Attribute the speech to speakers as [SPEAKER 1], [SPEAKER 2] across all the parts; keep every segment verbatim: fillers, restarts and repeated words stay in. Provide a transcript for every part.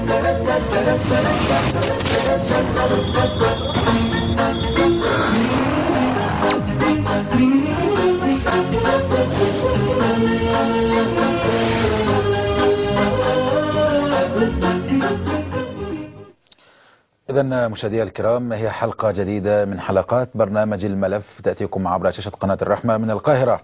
[SPEAKER 1] إذن مشاهدينا الكرام، هي حلقة جديدة من حلقات برنامج الملف تأتيكم عبر شاشة قناة الرحمة من القاهرة،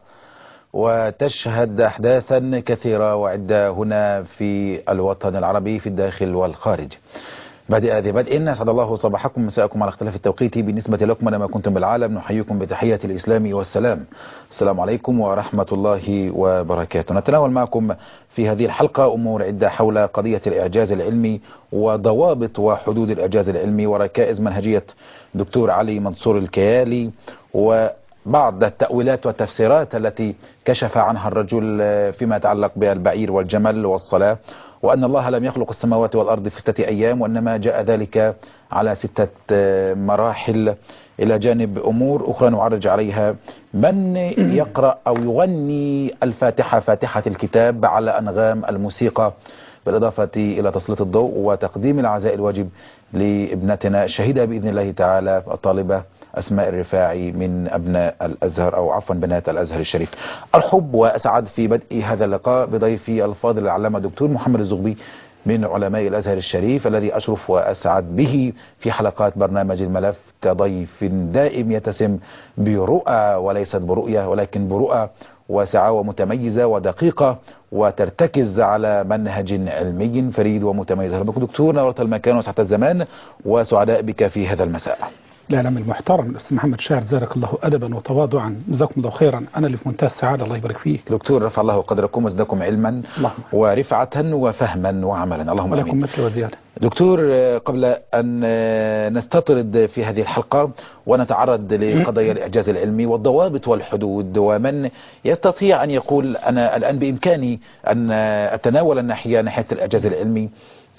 [SPEAKER 1] وتشهد أحداثا كثيرة وعدة هنا في الوطن العربي في الداخل والخارج. بادئ ذي بدء، أسعد الله صباحكم مساءكم على اختلاف التوقيت بالنسبة لكم لما كنتم بالعالم. نحييكم بتحية الإسلام والسلام، السلام عليكم ورحمة الله وبركاته. نتناول معكم في هذه الحلقة أمور عدة حول قضية الإعجاز العلمي وضوابط وحدود الإعجاز العلمي وركائز منهجية دكتور علي منصور الكيالي، وبعض التأويلات والتفسيرات التي كشف عنها الرجل فيما يتعلق بالبعير والجمل والصلاة، وأن الله لم يخلق السماوات والأرض في ستة أيام، وإنما جاء ذلك على ستة مراحل، إلى جانب أمور أخرى نعرج عليها. من يقرأ أو يغني الفاتحة، فاتحة الكتاب، على أنغام الموسيقى، بالإضافة إلى تسليط الضوء وتقديم العزاء الواجب لابنتنا الشهيدة بإذن الله تعالى الطالبة أسماء الرفاعي من أبناء الأزهر، أو عفوا بنات الأزهر الشريف. أرحب وأسعد في بدء هذا اللقاء بضيفي الفاضل العلامة دكتور محمد الزغبي من علماء الأزهر الشريف، الذي أشرف وأسعد به في حلقات برنامج الملف كضيف دائم يتسم برؤى وليست برؤية، ولكن برؤى واسعة ومتميزة ودقيقة، وترتكز على منهج علمي فريد ومتميز. أهلا بك دكتور، نورت المكان وسعة الزمان، وسعداء بك في هذا المساء.
[SPEAKER 2] الإعلام المحترم الأستاذ محمد شاعر، زارك الله أدبا وتواضعا، جزاكم الله خيرا. أنا اللي في منتهى السعادة، الله يبارك فيك
[SPEAKER 1] دكتور. رفع الله قدركم وزدكم علما ورفعة وفهما وعملا، اللهم آمين.
[SPEAKER 2] ولكم مثل وزيادة.
[SPEAKER 1] دكتور، قبل أن نستطرد في هذه الحلقة ونتعرض لقضايا الإعجاز العلمي والضوابط والحدود، ومن يستطيع أن يقول أنا الآن بإمكاني أن أتناول الناحية ناحية الإعجاز العلمي،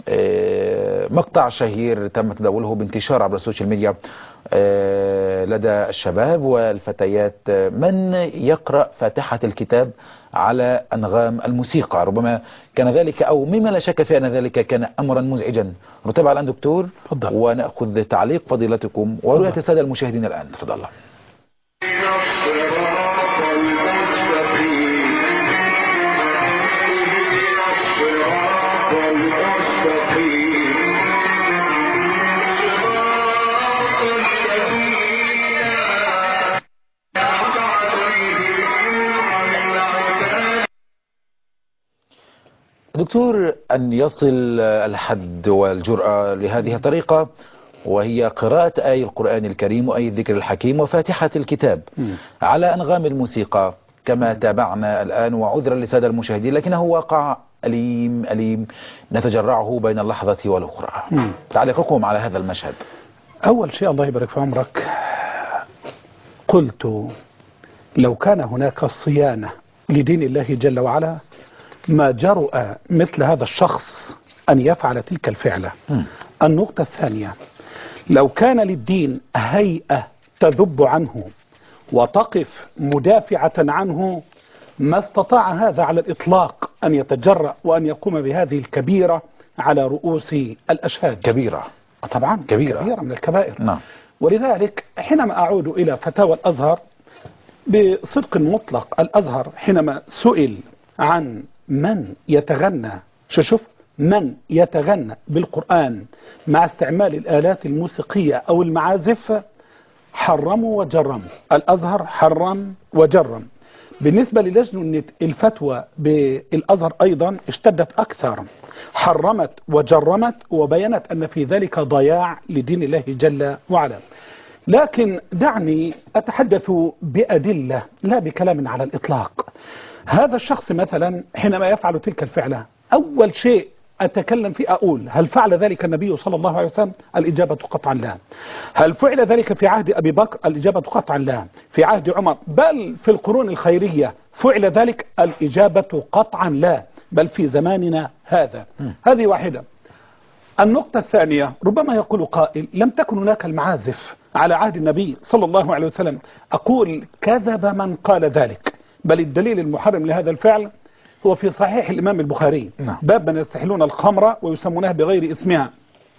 [SPEAKER 1] مقطع شهير تم تداوله بانتشار عبر السوشيال ميديا لدى الشباب والفتيات، من يقرأ فاتحة الكتاب على أنغام الموسيقى. ربما كان ذلك، أو مما لا شك في أن ذلك كان أمرا مزعجا. نتابع الآن دكتور، فضل. ونأخذ تعليق فضيلتكم ورؤية السادة المشاهدين الآن. تفضل. دكتور، أن يصل الحد والجرأة لهذه الطريقة، وهي قراءة آي القرآن الكريم وآي الذكر الحكيم وفاتحة الكتاب م. على أنغام الموسيقى كما تابعنا الآن، وعذرا لسادة المشاهدين، لكنه واقع أليم أليم نتجرعه بين اللحظة والأخرى. م. تعليقكم على هذا المشهد.
[SPEAKER 2] أول شيء، الله يبارك في عمرك، قلت لو كان هناك صيانة لدين الله جل وعلا ما جرؤ مثل هذا الشخص أن يفعل تلك الفعلة. م. النقطة الثانية، لو كان للدين هيئة تذب عنه وتقف مدافعة عنه، ما استطاع هذا على الإطلاق أن يتجرأ وأن يقوم بهذه الكبيرة على رؤوس الأشهاد.
[SPEAKER 1] كبيرة
[SPEAKER 2] طبعا،
[SPEAKER 1] كبيرة,
[SPEAKER 2] كبيرة من الكبائر.
[SPEAKER 1] نعم.
[SPEAKER 2] ولذلك حينما أعود إلى فتاوى الأزهر بصدق مطلق، الأزهر حينما سئل عن من يتغنى، شو شوف من يتغنى بالقرآن مع استعمال الآلات الموسيقية أو المعازف، حرموا وجرموا. الأزهر حرم وجرم. بالنسبة للجنة الفتوى بالأزهر أيضا اشتدت أكثر، حرمت وجرمت وبينت أن في ذلك ضياع لدين الله جل وعلا. لكن دعني أتحدث بأدلة لا بكلام على الإطلاق. هذا الشخص مثلا حينما يفعل تلك الفعلة، أول شيء أتكلم فيه أقول هل فعل ذلك النبي صلى الله عليه وسلم؟ الإجابة قطعا لا. هل فعل ذلك في عهد أبي بكر؟ الإجابة قطعا لا. في عهد عمر، بل في القرون الخيرية فعل ذلك؟ الإجابة قطعا لا، بل في زماننا هذا. م. هذه واحدة. النقطة الثانية، ربما يقول قائل لم تكن هناك المعازف على عهد النبي صلى الله عليه وسلم. أقول كذب من قال ذلك، بل الدليل المحرم لهذا الفعل هو في صحيح الإمام البخاري،
[SPEAKER 1] نعم.
[SPEAKER 2] باب من يستحلون الخمر ويسمونها بغير اسمها.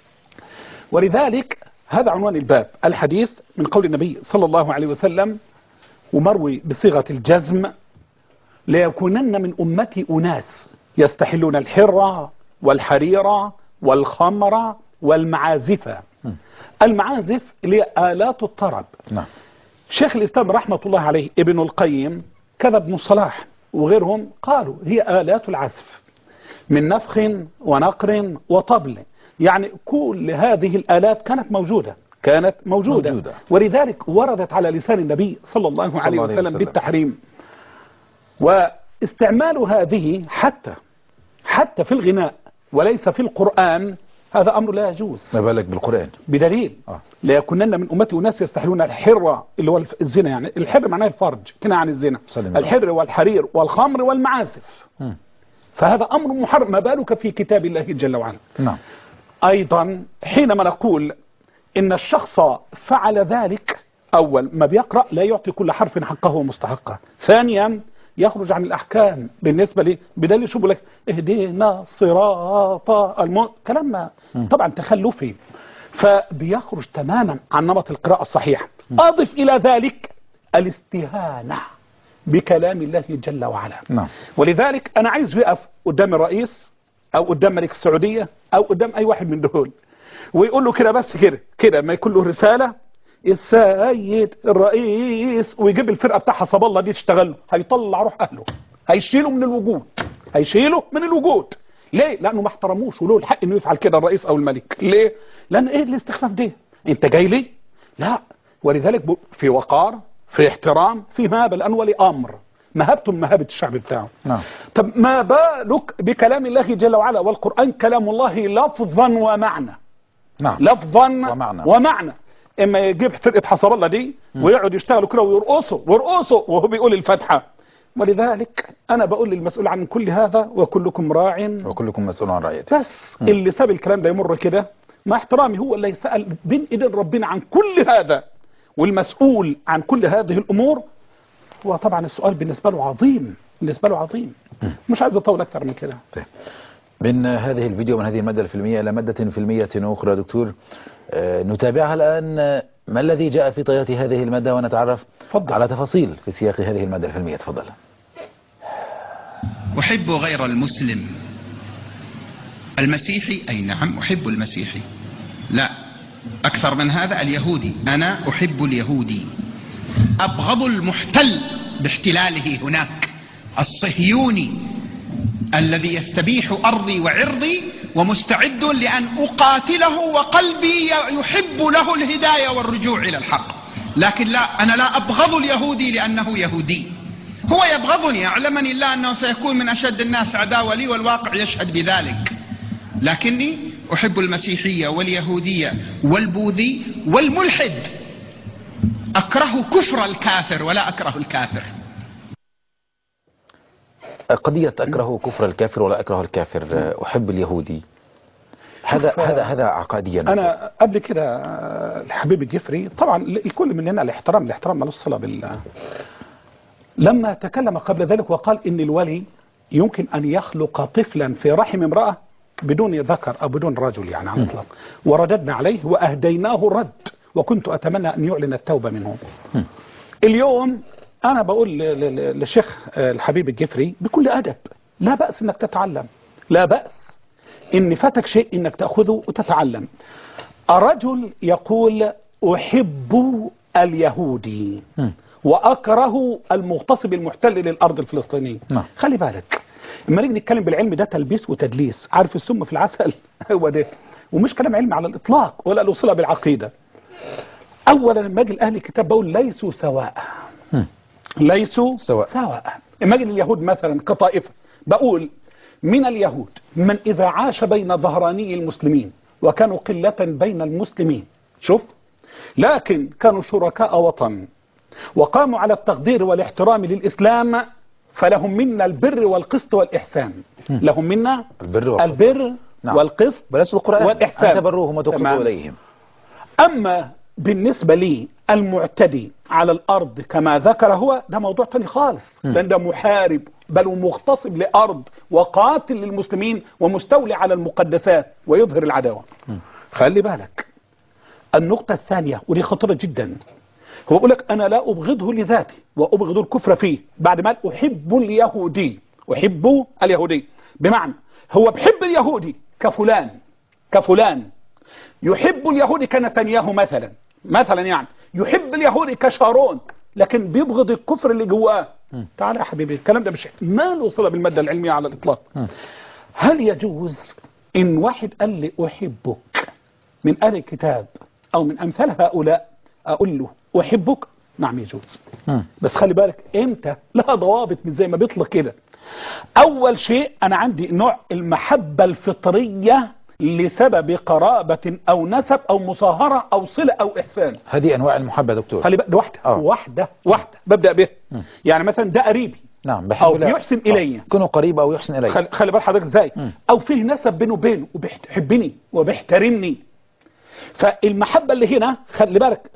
[SPEAKER 2] ولذلك هذا عنوان الباب، الحديث من قول النبي صلى الله عليه وسلم ومروي بصيغة الجزم: ليكونن من أمتي أناس يستحلون الحر والحرير والخمر والمعازف. المعازف اللي آلات الطرب.
[SPEAKER 1] نعم.
[SPEAKER 2] شيخ الإسلام رحمة الله عليه ابن القيم كذا ابن الصلاح وغيرهم قالوا هي آلات العزف من نفخ ونقر وطبل، يعني كل هذه الآلات كانت موجودة كانت موجودة, موجودة. ولذلك وردت على لسان النبي صلى الله صلى عليه وسلم, وسلم بالتحريم. واستعمال هذه حتى حتى في الغناء وليس في القرآن هذا أمر لا يجوز.
[SPEAKER 1] ما بالك بالقرآن؟ بدليل
[SPEAKER 2] آه. ليكونن من أمتي أناس يستحلون الحر اللي هو الزنا، يعني الحر معناه الفرج كنا عن الزنا، الحر والحرير والخمر والمعازف. م. فهذا أمر محرم، ما بالك في كتاب الله جل وعلا.
[SPEAKER 1] نعم.
[SPEAKER 2] أيضا حينما نقول إن الشخص فعل ذلك، أول ما بيقرأ لا يعطي كل حرف حقه ومستحقه، ثانيا يخرج عن الأحكام بالنسبة لي، بدليل شو بقول لك اهدينا صراط الم كلام ما طبعا تخلفي، فبيخرج تماما عن نمط القراءة الصحيح. أضف إلى ذلك الاستهانة بكلام الله جل وعلا.
[SPEAKER 1] نعم.
[SPEAKER 2] ولذلك أنا عايز يقف قدام الرئيس أو قدام ملك السعودية أو قدام أي واحد من دول ويقول له كده بس كده كده ما يكون له رسالة السيد الرئيس، ويجيب الفرقة بتاع حسب الله دي تشتغل له، هيطلع روح أهله، هيشيله من الوجود هيشيله من الوجود. ليه؟ لأنه ما احترموش وله الحق إنه يفعل كده الرئيس أو الملك. ليه؟ لأن إيه الاستخفاف ده؟ أنت جاي لي؟ لا. ولذلك في وقار، في احترام، في مهابة، لأن ولي أمر مهابته من مهابة الشعب بتاعه.
[SPEAKER 1] نعم.
[SPEAKER 2] طب ما بالك بكلام الله جل وعلا، والقرآن كلام الله لفظا ومعنى.
[SPEAKER 1] نعم.
[SPEAKER 2] لفظا
[SPEAKER 1] ومعنى,
[SPEAKER 2] ومعنى. اما يجيب فرقه حسب الله دي ويقعد يشتغلوا كده ويرقصوا ويرقصوا وهو بيقول الفاتحه. ولذلك انا بقول للمسؤول عن كل هذا وكلكم راع
[SPEAKER 1] وكلكم مسؤول عن رعيته.
[SPEAKER 2] بس م. اللي ساب الكلام ده يمر كده مع احترامي هو اللي يسأل بين ايدين ربنا عن كل هذا، والمسؤول عن كل هذه الامور هو طبعا السؤال بالنسبه له عظيم، بالنسبه له عظيم. م. مش عايز اطول اكثر من كده.
[SPEAKER 1] طيب. من هذه الفيديو من هذه المادة الفيلمية إلى مادة فيلمية أخرى دكتور آه نتابعها الآن. ما الذي جاء في طيات هذه المادة ونتعرف فضل. على تفاصيل في سياق هذه المادة الفيلمية. تفضل.
[SPEAKER 3] أحب غير المسلم المسيحي، أي نعم أحب المسيحي، لا أكثر من هذا اليهودي، أنا أحب اليهودي، أبغض المحتل باحتلاله هناك، الصهيوني الذي يستبيح أرضي وعرضي ومستعد لأن أقاتله وقلبي يحب له الهداية والرجوع إلى الحق. لكن لا، أنا لا أبغض اليهودي لأنه يهودي، هو يبغضني، يعلمني الله أنه سيكون من أشد الناس عداوة لي والواقع يشهد بذلك، لكني أحب المسيحية واليهودية والبوذي والملحد، أكره كفر الكافر ولا أكره الكافر.
[SPEAKER 1] قضية أكره كفر الكافر ولا أكره الكافر، أحب اليهودي، هذا هذا هذا عقاديا.
[SPEAKER 2] أنا قبل كده الحبيب الجفري طبعا الكل مننا الاحترام الاحترام مالوش صلة بالله، لما تكلم قبل ذلك وقال إن الولي يمكن أن يخلق طفلا في رحم امرأة بدون ذكر أو بدون رجل يعني على الإطلاق، ورددنا عليه وأهديناه رد، وكنت أتمنى أن يعلن التوبة منه. اليوم أنا بقول للشيخ الحبيب الجفري بكل أدب، لا بأس إنك تتعلم، لا بأس إن فاتك شيء إنك تأخذه وتتعلم. الرجل يقول أحب اليهودي وأكره المغتصب المحتل للأرض الفلسطينية. خلي بالك لما نيجي نتكلم بالعلم ده تلبيس وتدليس، عارف السم في العسل هو ده، ومش كلام علمي على الإطلاق ولا له صلة بالعقيدة. أولا لما أجي أهل الكتاب بقول ليسوا سواء، ليسوا
[SPEAKER 1] سواء,
[SPEAKER 2] سواء. لما أجي اليهود مثلا كطائفة بقول من اليهود من إذا عاش بين ظهراني المسلمين وكانوا قلة بين المسلمين، شوف، لكن كانوا شركاء وطن وقاموا على التقدير والاحترام للإسلام، فلهم منا البر والقسط والإحسان. م. لهم منا
[SPEAKER 1] البر والقسط,
[SPEAKER 2] البر نعم. والقسط والإحسان،
[SPEAKER 1] تبروهم وتقسطوا إليهم.
[SPEAKER 2] أما بالنسبة لي المعتدي على الأرض كما ذكر هو ده موضوع تاني خالص، لأن ده محارب بل ومغتصب لأرض وقاتل للمسلمين ومستولي على المقدسات ويظهر العداوة. خلي بالك النقطة الثانية ودي خطيرة جدا، هو بيقول لك أنا لا أبغضه لذاته وأبغض الكفر فيه، بعد ما أحب اليهودي، أحب اليهودي بمعنى هو بحب اليهودي كفلان كفلان يحب اليهودي كنتنياهو مثلا مثلا يعني يحب اليهودي كشارون، لكن بيبغض الكفر اللي جواه. تعال يا حبيبي الكلام ده مش ما له صلة بالمادة العلمية على الإطلاق. هل يجوز إن واحد قال لي أحبك من أهل الكتاب أو من أمثال هؤلاء أقول له أحبك؟ نعم يجوز، بس خلي بالك إمتى لها ضوابط مش زي ما بيطلق كده. أول شيء أنا عندي نوع المحبة الفطرية لسبب قرابة أو نسب أو مصاهرة أو صلة أو إحسان.
[SPEAKER 1] هذه أنواع المحبة دكتور.
[SPEAKER 2] خلي بالك واحدة
[SPEAKER 1] أوه.
[SPEAKER 2] واحدة واحدة ببدأ به. م. يعني مثلا ده قريبي
[SPEAKER 1] نعم بحب
[SPEAKER 2] أو بيحسن إلي،
[SPEAKER 1] كونه قريب أو يحسن إلي.
[SPEAKER 2] خلي, خلي بال حضرتك إزاي، أو فيه نسب بينه وبينه وبيحبني وبيحترمني. فالمحبة اللي هنا خلي بالك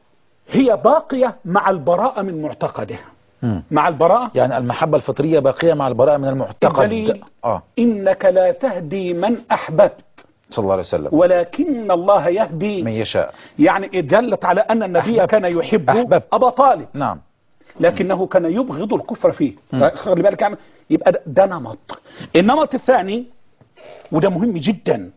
[SPEAKER 2] هي باقية مع البراءة من معتقده. مم. مع البراءة
[SPEAKER 1] يعني المحبة الفطرية باقية مع البراءة من المعتقد.
[SPEAKER 2] الدليل
[SPEAKER 1] آه.
[SPEAKER 2] إنك لا تهدي من أحببت
[SPEAKER 1] صلى الله عليه وسلم
[SPEAKER 2] ولكن الله يهدي
[SPEAKER 1] من يشاء.
[SPEAKER 2] يعني دلت على أن النبي
[SPEAKER 1] أحببت.
[SPEAKER 2] كان يحب
[SPEAKER 1] أحببت.
[SPEAKER 2] أبا طالب.
[SPEAKER 1] نعم.
[SPEAKER 2] لكنه كان يبغض الكفر فيه. خلي بالك يعني يبقى ده, ده نمط. النمط الثاني وده مهم جدا،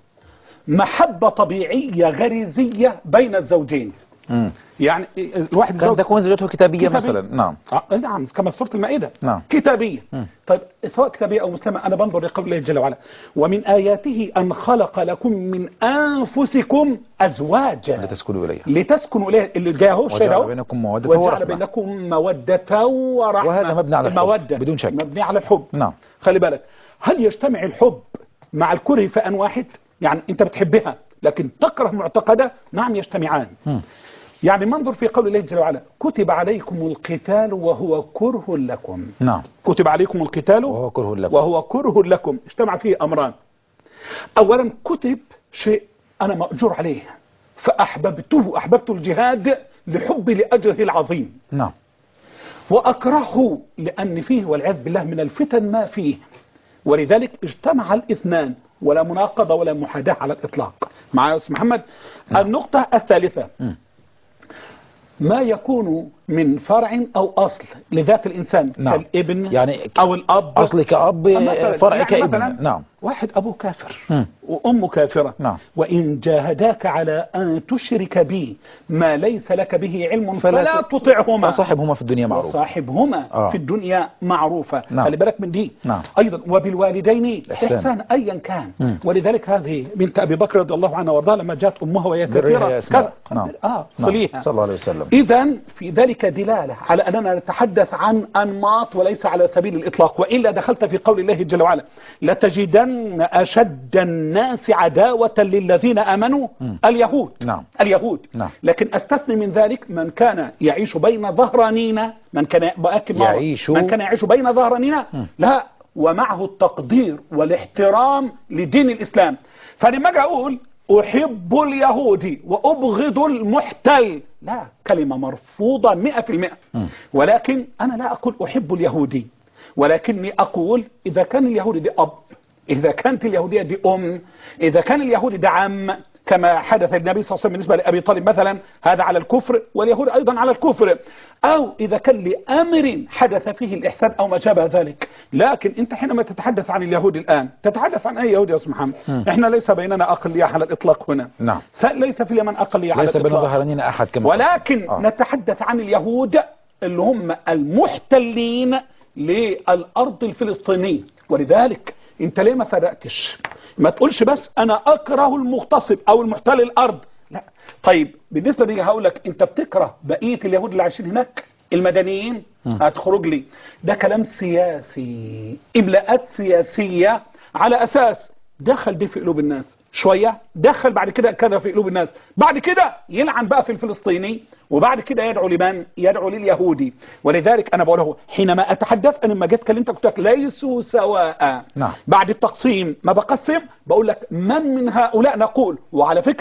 [SPEAKER 2] محبة طبيعية غريزية بين الزوجين. مم. يعني الواحد
[SPEAKER 1] كان تكون زوجته كتابية, كتابية مثلا. نعم
[SPEAKER 2] آه نعم كما سورة المائدة.
[SPEAKER 1] نعم.
[SPEAKER 2] كتابية.
[SPEAKER 1] مم.
[SPEAKER 2] طيب سواء كتابية أو مسلمة أنا بنظر لقول الله جل وعلا ومن آياته أن خلق لكم من أنفسكم أزواجا
[SPEAKER 1] لتسكنوا إليها
[SPEAKER 2] لتسكنوا إليها اللي جاءه
[SPEAKER 1] وجعل بينكم مودة
[SPEAKER 2] وجعل
[SPEAKER 1] ورحمة
[SPEAKER 2] بينكم مودة ورحمة
[SPEAKER 1] وهذا مبني على الحب
[SPEAKER 2] المودة
[SPEAKER 1] بدون شك
[SPEAKER 2] مبني على الحب.
[SPEAKER 1] نعم.
[SPEAKER 2] خلي بالك هل يجتمع الحب مع الكره في آن واحد؟ يعني أنت بتحبها لكن تكره معتقدة؟ نعم يجتمعان. م. يعني منظر في قول الله جل وعلا كتب عليكم القتال وهو كره لكم.
[SPEAKER 1] نعم.
[SPEAKER 2] كتب عليكم القتال
[SPEAKER 1] وهو كره لكم
[SPEAKER 2] وهو كره لكم اجتمع فيه أمران. أولا كتب شيء أنا مأجور عليه فأحببته أحببت الجهاد لحب لأجره العظيم.
[SPEAKER 1] نعم.
[SPEAKER 2] وأكرهه لأن فيه والعياذ بالله من الفتن ما فيه، ولذلك اجتمع الاثنان ولا مناقضة ولا محاداة على الإطلاق. معايا يا أستاذ محمد؟ نعم. النقطة الثالثة م. ما يكون من فرع أو أصل لذات الإنسان. نعم. كالابن
[SPEAKER 1] يعني
[SPEAKER 2] أو الأب
[SPEAKER 1] أصل كأب فرع
[SPEAKER 2] يعني
[SPEAKER 1] كابن. نعم.
[SPEAKER 2] واحد أبوه كافر
[SPEAKER 1] م.
[SPEAKER 2] وأمه كافرة.
[SPEAKER 1] نعم.
[SPEAKER 2] وإن جاهداك على أن تشرك بي ما ليس لك به علم فلا, فلا تطعهما
[SPEAKER 1] وصاحبهما في الدنيا معروفة
[SPEAKER 2] وصاحبهما آه. في الدنيا معروفة.
[SPEAKER 1] نعم.
[SPEAKER 2] خلي بالك من دي.
[SPEAKER 1] نعم.
[SPEAKER 2] أيضا وبالوالدين
[SPEAKER 1] إحسان,
[SPEAKER 2] إحسان أيا كان.
[SPEAKER 1] م.
[SPEAKER 2] ولذلك هذه بنت أبي بكر رضي الله عنها وارضاها لما جاءت أمها وهي كثيرة
[SPEAKER 1] كذا نعم.
[SPEAKER 2] آه صليها
[SPEAKER 1] نعم. صلى الله عليه وسلم.
[SPEAKER 2] إذا في ذلك دلالة على أننا نتحدث عن أنماط وليس على سبيل الإطلاق، وإلا دخلت في قول الله جل وعلا لتجدن أشد الناس عداوة للذين آمنوا م. اليهود.
[SPEAKER 1] نعم.
[SPEAKER 2] اليهود.
[SPEAKER 1] نعم.
[SPEAKER 2] لكن أستثني من ذلك من كان يعيش بين ظهرانين من كان
[SPEAKER 1] يعيش
[SPEAKER 2] من كان يعيش بين ظهرانين لا ومعه التقدير والاحترام لدين الإسلام. فلما أجي أقول أحب اليهودي وأبغض المحتل لا كلمة مرفوضة مئة في المئة. ولكن أنا لا أقول أحب اليهودي ولكني أقول إذا كان اليهودي دي أب، إذا كانت اليهودية دي أم، إذا كان اليهودي ده عم كما حدث النبي صلى الله عليه وسلم بالنسبة لأبي طالب مثلا هذا على الكفر واليهود أيضا على الكفر، أو إذا كان لأمر حدث فيه الإحسان أو ما شابه ذلك. لكن أنت حينما تتحدث عن اليهود الآن تتحدث عن أي يهودي يا أستاذ محمد؟ إحنا ليس بيننا أقلية على الإطلاق هنا. نعم. ليس في اليمن أقلية على الإطلاق.
[SPEAKER 1] ليس بين ظهرانين أحد كما
[SPEAKER 2] ولكن آه. نتحدث عن اليهود اللي هم المحتلين للأرض الفلسطينية. ولذلك انت ليه ما فرقتش؟ ما تقولش بس انا اكره المغتصب او المحتل الارض، لا. طيب بالنسبه لي هقول لك انت بتكره بقيه اليهود اللي عايشين هناك المدنيين؟ هتخرج لي ده كلام سياسي، املاءات سياسيه على اساس دخل دي في قلوب الناس شويه، دخل بعد كده كذا في قلوب الناس، بعد كده يلعن بقى في الفلسطيني، وبعد كده يدعو لمن؟ يدعو لليهودي. ولذلك انا بقوله حينما اتحدث انا لما جيت كلمتك قلت لك ليسوا سواء.
[SPEAKER 1] نعم.
[SPEAKER 2] بعد التقسيم ما بقسم بقول لك من من هؤلاء نقول. وعلى فكره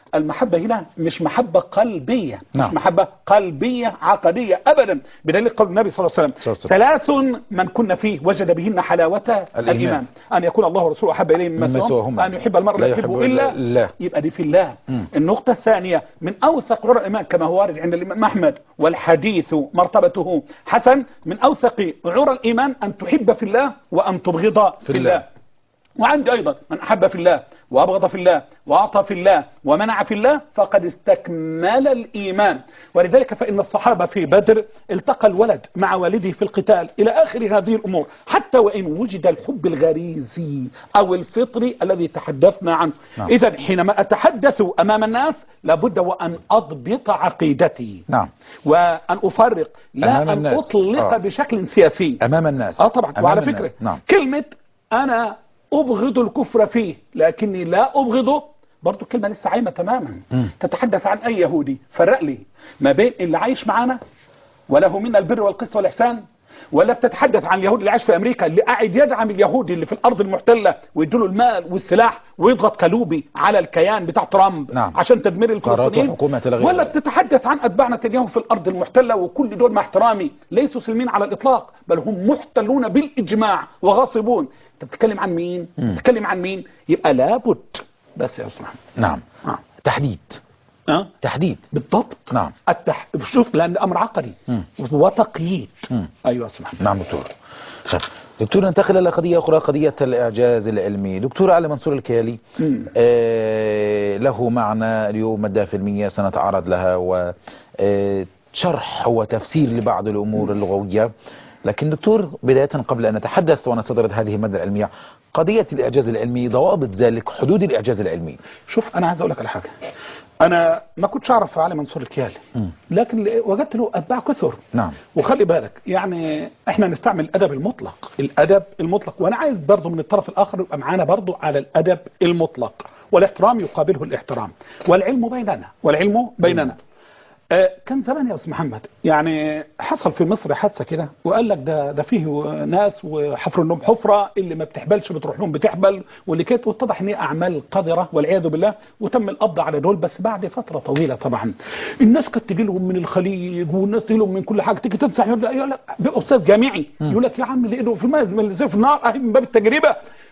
[SPEAKER 2] المحبة هنا مش محبة قلبية،
[SPEAKER 1] نعم.
[SPEAKER 2] مش محبة قلبية عقدية أبدا، بدليل قول النبي صلى الله عليه وسلم ثلاث من كنا فيه وجد بهن حلاوة الإيمان, الإيمان. أن يكون الله ورسوله أحب إليه مما سواهما، أن يحب المرء لا يحبه إلا الله، يبقى دي في الله. م. النقطة الثانية من أوثق عرى الإيمان كما هو وارد عند الإمام أحمد والحديث مرتبته حسن، من أوثق عرى الإيمان أن تحب في الله وأن تبغض في, في الله. الله. وعندي أيضا من أحب في الله وأبغض في الله وأعطى في الله ومنع في الله فقد استكمل الإيمان. ولذلك فإن الصحابة في بدر التقى الولد مع والده في القتال إلى آخر هذه الأمور، حتى وإن وجد الحب الغريزي أو الفطري الذي تحدثنا عنه. نعم. إذن حينما أتحدث أمام الناس لابد وأن أضبط عقيدتي.
[SPEAKER 1] نعم.
[SPEAKER 2] وأن أفرق، لا أن الناس. أطلق آه. بشكل سياسي
[SPEAKER 1] أمام الناس.
[SPEAKER 2] آه طبعا. وعلى فكرة
[SPEAKER 1] نعم.
[SPEAKER 2] كلمة أنا أبغض الكفر فيه لكني لا أبغضه برضو كلمة لسه عايمة تماما. م. تتحدث عن أي يهودي، فرق لي ما بين اللي عايش معانا وله منا البر والقسط والإحسان، ولا بتتحدث عن اليهود اللي عايش في أمريكا اللي قاعد يدعم اليهودي اللي في الأرض المحتلة ويديله المال والسلاح ويضغط كلوبي على الكيان بتاع ترامب. نعم. عشان تدمير الفلسطينيين، ولا بتتحدث عن أتباع نتنياهو في الأرض المحتلة وكل دول مع احترامي ليسوا سلمين على الإطلاق، بل هم محتلون بالإجماع وغاصبون. انت بتتكلم عن مين؟ مم. بتتكلم عن مين؟ يبقى لابد بس يا أستاذ محمد.
[SPEAKER 1] نعم. آه. تحديد.
[SPEAKER 2] أه؟
[SPEAKER 1] تحديد
[SPEAKER 2] بالضبط.
[SPEAKER 1] نعم.
[SPEAKER 2] التح... شوف لأن أمر عقدي مم. وتقييد. مم. أيوة اسمح.
[SPEAKER 1] نعم دكتور. دكتور ننتقل إلى قضية أخرى، قضية الإعجاز العلمي. دكتور علي منصور الكيالي آه له معنا اليوم مادة فيلمية سنتعرض لها وشرح وتفسير لبعض الأمور اللغوية. لكن دكتور بداية قبل أن نتحدث ونستدرد هذه المادة العلمية، قضية الإعجاز العلمي، ضوابط ذلك، حدود الإعجاز العلمي.
[SPEAKER 2] شوف أنا عايز أقول لك على حاجة، أنا ما كنتش أعرف علي منصور الكيالي لكن وجدت له أتباع كثر.
[SPEAKER 1] نعم.
[SPEAKER 2] وخلي بالك يعني إحنا نستعمل الأدب المطلق، الأدب المطلق، وأنا عايز برضو من الطرف الآخر يبقى معانا برضو على الأدب المطلق، والاحترام يقابله الاحترام، والعلم بيننا والعلم بيننا. آه كان زمان يا أستاذ محمد يعني حصل في مصر حادثة كده وقال لك ده ده فيه ناس وحفروا لهم حفرة، اللي ما بتحبلش بتروح لهم بتحبل، واللي كانت واتضح ان هي اعمال قذرة والعياذ بالله، وتم القبض على دول بس بعد فترة طويلة. طبعا الناس كانت تجي لهم من الخليج والناس تجي لهم من كل حاجة، تيجي تنصح يقول لك استاذ جامعي يقول لك يا عم اللي ايده في الماء زي في النار اهي من باب التجربة.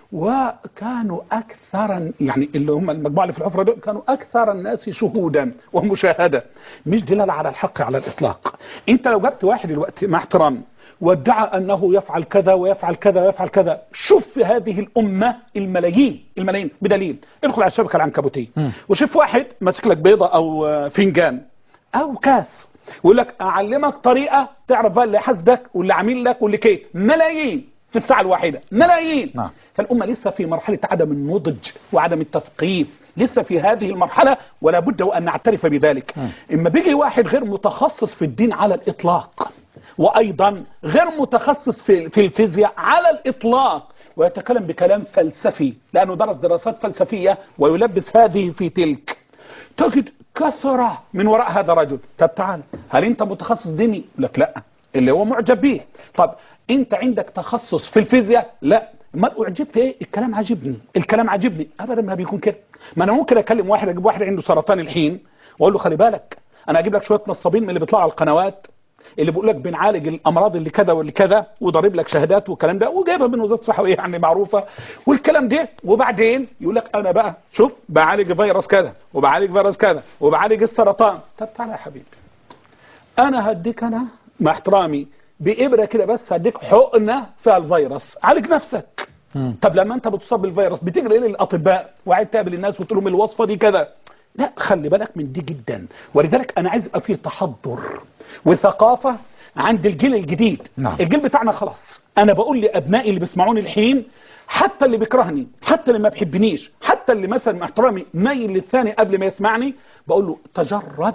[SPEAKER 2] وكانوا أكثر يعني اللي هم المجموعة اللي في الحفرة دول كانوا أكثر الناس شهودا ومشاهدة، مش دلالة على الحق على الإطلاق. أنت لو جبت واحد دلوقتي مع احترام وادعى أنه يفعل كذا ويفعل كذا ويفعل كذا، شوف في هذه الأمة الملايين الملايين بدليل ادخل على الشبكة العنكبوتية وشوف واحد ماسك لك بيضة أو فنجان أو كاس ويقول لك أعلمك طريقة تعرف بقى اللي حسدك واللي عامل لك واللي كيت، ملايين في الساعة الواحدة، ملايين. نعم. فالأمة لسه في مرحلة عدم النضج وعدم التثقيف، لسه في هذه المرحلة ولا بد وأن نعترف بذلك. م. إما بيجي واحد غير متخصص في الدين على الإطلاق وأيضا غير متخصص في, في الفيزياء على الإطلاق ويتكلم بكلام فلسفي لأنه درس دراسات فلسفية ويلبس هذه في تلك، تجد كثرة من وراء هذا الرجل. طب تعال، هل أنت متخصص ديني؟ لك لا، اللي هو معجب به. طب انت عندك تخصص في الفيزياء؟ لا. ما اعجبت ايه؟ الكلام عجبني، الكلام عجبني. ابدا ما بيكون كده. ما انا ممكن اكلم واحد، اجيب واحد عنده سرطان الحين واقول له خلي بالك انا اجيب لك شويه نصابين من اللي بيطلعوا على القنوات اللي بيقول لك بنعالج الامراض اللي كذا واللي كذا وضارب لك شهادات والكلام ده وجايبها من وزاره الصحه وايه يعني معروفه والكلام ده، وبعدين يقول لك انا بقى شوف بعالج فيروس كذا وبعالج فيروس كذا وبعالج السرطان. طب تعالى يا حبيبي، انا هديك انا مع احترامي بإبرة كده بس هديك حقنة فيها الفيروس، عالج نفسك. مم. طب لما انت بتصاب بالفيروس بتجري الى الاطباء وعايز تقابل الناس وتقول لهم الوصفة دي كذا؟ لا، خلي بالك من دي جدا. ولذلك انا عايز يبقى فيه تحضر وثقافة عند الجيل الجديد. نعم. الجيل بتاعنا خلاص. انا بقول لابنائي اللي بيسمعوني الحين، حتى اللي بيكرهني، حتى اللي ما بيحبنيش، حتى اللي مثلا مع احترامي مايل للثاني قبل ما يسمعني، بقول له تجرد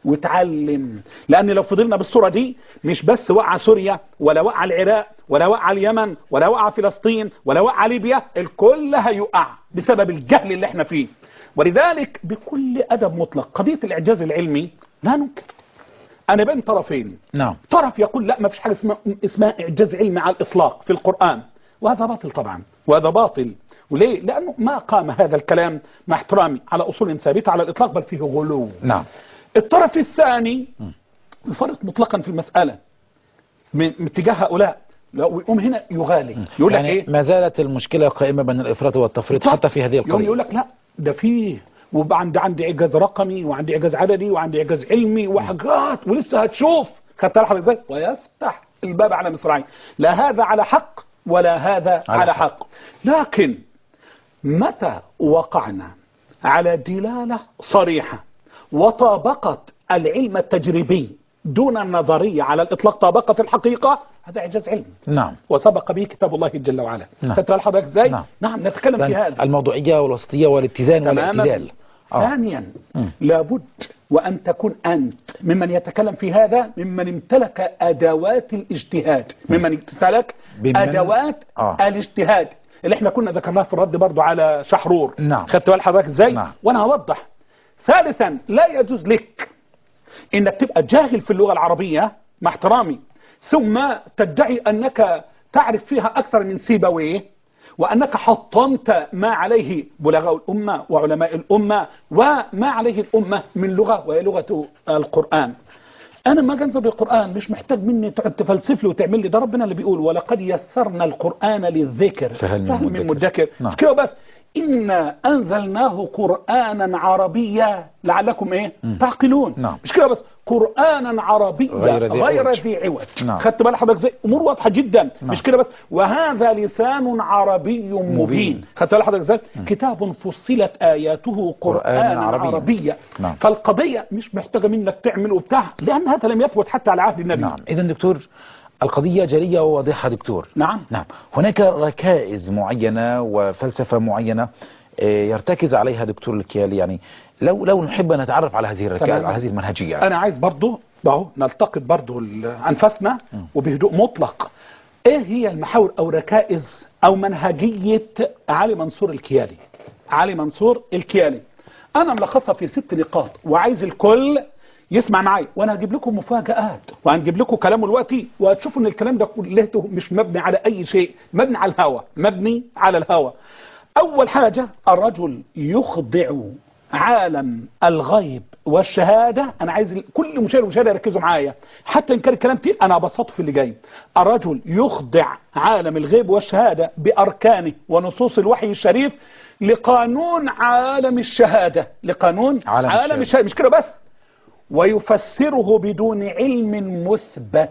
[SPEAKER 2] وتعلم. لأن لو فضلنا بالصورة دي مش بس وقع سوريا ولا وقع العراق ولا وقع اليمن ولا وقع فلسطين ولا وقع ليبيا، الكل هيقع بسبب الجهل اللي احنا فيه. ولذلك بكل أدب مطلق قضية الإعجاز العلمي لا ننكر. أنا بين طرفين. نعم. طرف يقول لا ما فيش حاجة اسمها, اسمها إعجاز علمي على الإطلاق في القرآن، وهذا باطل طبعا، وهذا باطل وليه؟ لأنه ما قام هذا الكلام مع احترامي على أصول ثابتة على الإطلاق، بل فيه غلو.
[SPEAKER 1] نعم.
[SPEAKER 2] الطرف الثاني يفرط مطلقا في المسألة من اتجاه هؤلاء، لا ويقوم هنا يغالي يقول
[SPEAKER 1] يعني
[SPEAKER 2] لك ايه؟
[SPEAKER 1] ما زالت المشكلة قائمة بين الإفراط والتفريط حتى في هذه القضية.
[SPEAKER 2] يقول لك لا ده فيه، وعندي عندي إعجاز رقمي وعندي إعجاز عددي وعندي إعجاز علمي وحاجات ولسه هتشوف. خدت بالك ازاي؟ ويفتح الباب على مصراعين، لا هذا على حق ولا هذا على, على حق. حق. لكن متى وقعنا على دلالة صريحة وطابقت العلم التجريبي دون النظرية على الإطلاق، طابقت الحقيقة، هذا إعجاز علمي.
[SPEAKER 1] نعم.
[SPEAKER 2] وسبق به كتاب الله جل وعلا.
[SPEAKER 1] نعم.
[SPEAKER 2] فترى حضرتك ازاي؟
[SPEAKER 1] نعم.
[SPEAKER 2] نعم نتكلم في هذا.
[SPEAKER 1] الموضوعية والوسطية والاتزان والاعتدال.
[SPEAKER 2] آه. ثانيا لابد وأن تكون أنت ممن يتكلم في هذا ممن امتلك أدوات الاجتهاد، ممن امتلك أدوات آه. الاجتهاد اللي احنا كنا ذكرناها في الرد برضو على شحرور.
[SPEAKER 1] نعم.
[SPEAKER 2] خدت بال حضرتك ازاي؟
[SPEAKER 1] نعم.
[SPEAKER 2] وانا هوضح. ثالثا لا يجوز لك انك تبقى جاهل في اللغة العربية مع احترامي ثم تدعي انك تعرف فيها اكثر من سيبويه، وانك حطمت ما عليه بلغاء الامة وعلماء الامة وما عليه الامة من لغة وهي لغة القرآن. انا ما انظر للقرآن مش محتاج مني تقعد تفلسف لي وتعمل لي، ده ربنا اللي بيقول ولقد يسرنا القرآن للذكر
[SPEAKER 1] فهل
[SPEAKER 2] من مدكر.
[SPEAKER 1] نعم.
[SPEAKER 2] كده بس إنا أنزلناه قرآنا عربيا لعلكم إيه م. تعقلون.
[SPEAKER 1] نعم.
[SPEAKER 2] مش كده بس قرآنا عربيا غير ذي غير ذي عوج.
[SPEAKER 1] نعم.
[SPEAKER 2] خدت بالك حضرتك زي أمور واضحة جدا.
[SPEAKER 1] نعم.
[SPEAKER 2] مش كده بس وهذا لسان عربي مبين, مبين. خدت بالك حضرتك زي كتاب فصلت آياته قرآنا عربيا, عربيا.
[SPEAKER 1] نعم.
[SPEAKER 2] فالقضية مش محتاجة منك تعمل وبتاع، لأن هذا لم يثبت حتى على عهد النبي.
[SPEAKER 1] نعم. إذا دكتور القضية جلية وواضحة دكتور.
[SPEAKER 2] نعم.
[SPEAKER 1] نعم. هناك ركائز معينة وفلسفة معينة يرتكز عليها دكتور الكيالي، يعني لو لو نحب أن نتعرف على هذه الركائز على هذه المنهجية.
[SPEAKER 2] أنا عايز برضو اهو نلتقط برضو أنفسنا وبهدوء مطلق. إيه هي المحاور أو ركائز أو منهجية علي منصور الكيالي؟ علي منصور الكيالي أنا ملخصها في ست نقاط وعايز الكل يسمع معي، وانا هجيب لكم مفاجآت وهنجيب لكم كلامه دلوقتي وهتشوفوا ان الكلام ده كله مش مبني على اي شيء، مبني على الهوى، مبني على الهوى. اول حاجة الرجل يخضع عالم الغيب والشهادة. انا عايز كل مشاهد ومشاهدة يركزوا معايا حتى ان كان الكلام تقيل انا ابسطه في اللي جاي. الرجل يخضع عالم الغيب والشهادة باركانه ونصوص الوحي الشريف لقانون عالم الشهادة، لقانون عالم, عالم الشهادة. الشهادة مش كده بس، ويفسره بدون علم مثبت،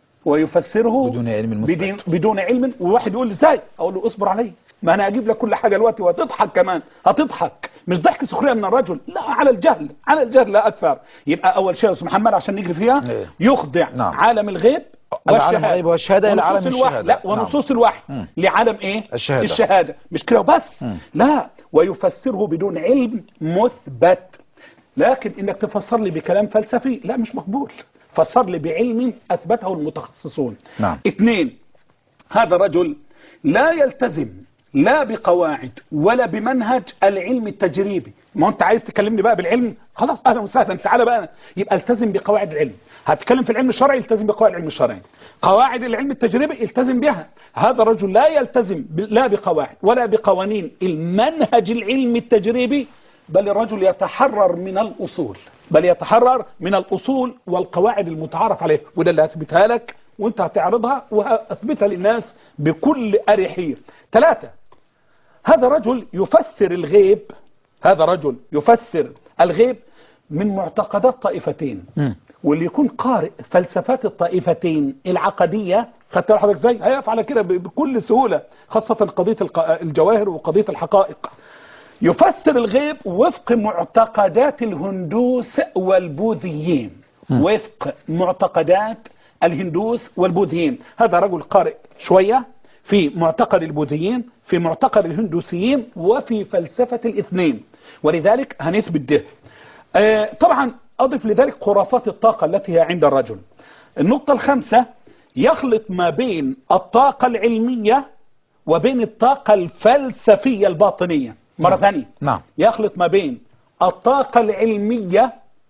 [SPEAKER 2] ويفسره
[SPEAKER 1] بدون علم مثبت.
[SPEAKER 2] بدون علم. وواحد يقول لي ازاي؟ اقول له اصبر علي، ما انا اجيب لك كل حاجه دلوقتي وهتضحك كمان، هتضحك مش ضحك سخريه من الرجل، لا على الجهل، على الجهل لا اكثر. يبقى اول شيء يا استاذ محمد عشان نجري فيها
[SPEAKER 1] إيه؟
[SPEAKER 2] يخضع
[SPEAKER 1] نعم.
[SPEAKER 2] عالم الغيب والشهاده
[SPEAKER 1] والشهاده الى عالم الشهاده،
[SPEAKER 2] لا ونصوص نعم. الوحي م. لعالم ايه؟
[SPEAKER 1] الشهاده,
[SPEAKER 2] الشهادة. مش كده بس م. لا ويفسره بدون علم مثبت. لكن انك تفسر لي بكلام فلسفي لا مش مقبول، فسر لي بعلم اثبته المتخصصون.
[SPEAKER 1] نعم.
[SPEAKER 2] اثنين، هذا الرجل لا يلتزم لا بقواعد ولا بمنهج العلم التجريبي. ما انت عايز تكلمني بقى بالعلم، خلاص اهلا وسهلا تعالى بقى، يبقى التزم بقواعد العلم. هتكلم في العلم الشرعي التزم بقواعد العلم الشرعي، قواعد العلم التجريبي التزم بها. هذا الرجل لا يلتزم لا بقواعد ولا بقوانين المنهج العلمي التجريبي، بل الرجل يتحرر من الأصول، بل يتحرر من الأصول والقواعد المتعارف عليها، وده اللي هثبتها لك وانت هتعرضها وهثبتها للناس بكل أريحية. ثلاثة، هذا رجل يفسر الغيب، هذا رجل يفسر الغيب من معتقدات طائفتين، م. واللي يكون قارئ فلسفات الطائفتين العقدية خدت حضرتك ازاي هيفعل كده بكل سهولة، خاصة قضية الجواهر وقضية الحقائق. يفسر الغيب وفق معتقدات الهندوس والبوذيين، م. وفق معتقدات الهندوس والبوذيين. هذا رجل قارئ شوية في معتقد البوذيين، في معتقد الهندوسيين، وفي فلسفة الاثنين، ولذلك هنثبت ده. آه طبعا أضف لذلك خرافات الطاقة التي هي عند الرجل. النقطة الخامسة، يخلط ما بين الطاقة العلمية وبين الطاقة الفلسفية الباطنية. مرة ثانية
[SPEAKER 1] نعم.
[SPEAKER 2] يخلط ما بين الطاقة العلمية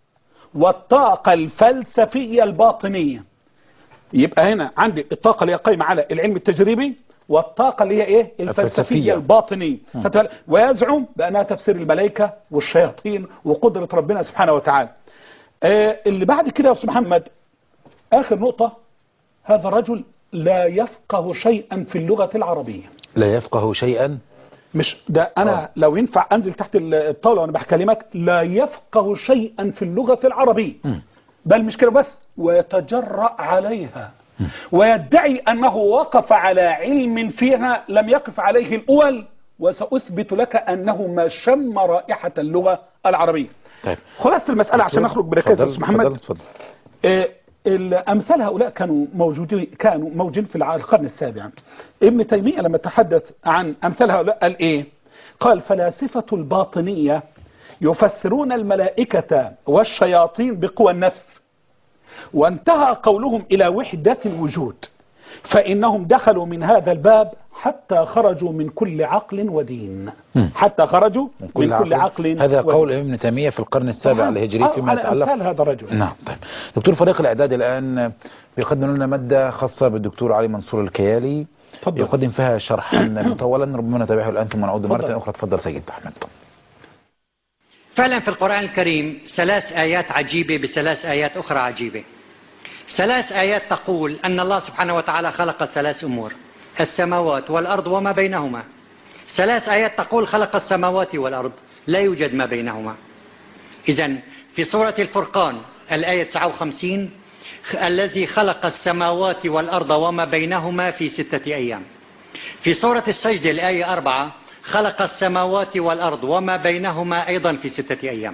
[SPEAKER 2] والطاقة الفلسفية الباطنية. يبقى هنا عندي الطاقة اللي قائمة على العلم التجريبي والطاقة اللي هي ايه الفلسفية الباطنية، ويزعم بأنها تفسير الملائكة والشياطين وقدرة ربنا سبحانه وتعالى. آه اللي بعد كده يا أستاذ محمد آخر نقطة، هذا الرجل لا يفقه شيئا في اللغة العربية.
[SPEAKER 1] لا يفقه شيئا،
[SPEAKER 2] مش ده أنا أوه. لو ينفع أنزل تحت الطاولة وأنا بكلمك، لا يفقه شيئا في اللغة العربية. م. بل مش كده بس، ويتجرأ عليها م. ويدعي أنه وقف على علم فيها لم يقف عليه الأول، وسأثبت لك أنه ما شم رائحة اللغة العربية. طيب. خلاصة المسألة عشان نخرج بركاته محمد.
[SPEAKER 1] فضل فضل.
[SPEAKER 2] إيه الأمثال هؤلاء كانوا موجودين كانوا موجودين في القرن السابع. ابن تيمية لما تحدث عن أمثال هؤلاء قال إيه؟ قال فلاسفة الباطنية يفسرون الملائكة والشياطين بقوى النفس، وانتهى قولهم إلى وحدة الوجود، فإنهم دخلوا من هذا الباب حتى خرجوا من كل عقل ودين. م. حتى خرجوا من كل, من كل عقل, عقل
[SPEAKER 1] هذا قول ابن تيمية في القرن السابع الهجري فيما يتعلق
[SPEAKER 2] على هذا الرجل.
[SPEAKER 1] نعم. طيب دكتور، فريق الإعداد الآن بيقدم لنا مادة خاصة بالدكتور علي منصور الكيالي. فضل. يقدم فيها شرحا مطولا، ربما نتابعه الآن ثم نعود مرة أخرى. تفضل سيد أحمد.
[SPEAKER 4] فعلا في القرآن الكريم ثلاث آيات عجيبة بثلاث آيات أخرى عجيبة. ثلاث آيات تقول أن الله سبحانه وتعالى خلق ثلاث أمور: السماوات والأرض وما بينهما. ثلاث آيات تقول خلق السماوات والأرض، لا يوجد ما بينهما. إذن في سورة الفرقان الآية تسعة وخمسين الذي خلق السماوات والأرض وما بينهما في ستة أيام. في سورة السجدة الآية أربعة خلق السماوات والأرض وما بينهما أيضا في ستة أيام.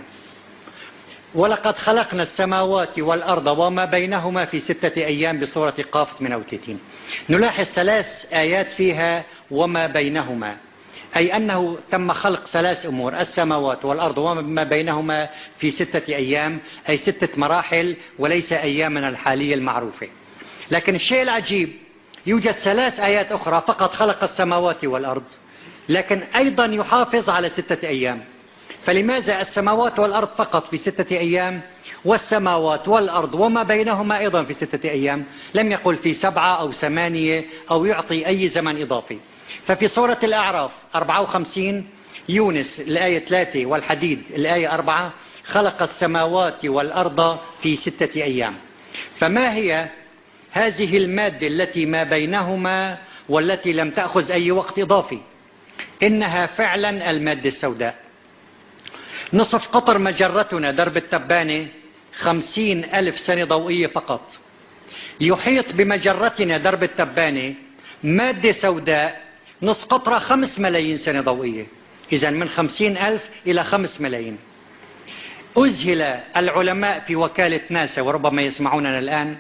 [SPEAKER 4] ولقد خلقنا السماوات والأرض وما بينهما في ستة أيام بسورة قاف ثمانية وثلاثين. نلاحظ ثلاث آيات فيها وما بينهما، أي أنه تم خلق ثلاث أمور: السماوات والأرض وما بينهما في ستة أيام، أي ستة مراحل وليس أيامنا الحالية المعروفة. لكن الشيء العجيب يوجد ثلاث آيات أخرى فقط خلق السماوات والأرض، لكن أيضا يحافظ على ستة أيام. فلماذا السماوات والأرض فقط في ستة أيام، والسماوات والأرض وما بينهما أيضا في ستة أيام؟ لم يقل في سبعة أو ثمانية أو يعطي أي زمن إضافي. ففي سورة الأعراف أربعة وخمسين، يونس الآية ثلاثة، والحديد الآية أربعة خلق السماوات والأرض في ستة أيام. فما هي هذه المادة التي ما بينهما والتي لم تأخذ أي وقت إضافي؟ إنها فعلا المادة السوداء. نصف قطر مجرتنا درب التبانة خمسين ألف سنة ضوئية فقط. يحيط بمجرتنا درب التبانة مادة سوداء نصف قطرة خمس ملايين سنة ضوئية. إذن من خمسين ألف إلى خمس ملايين. أذهل العلماء في وكالة ناسا وربما يسمعوننا الآن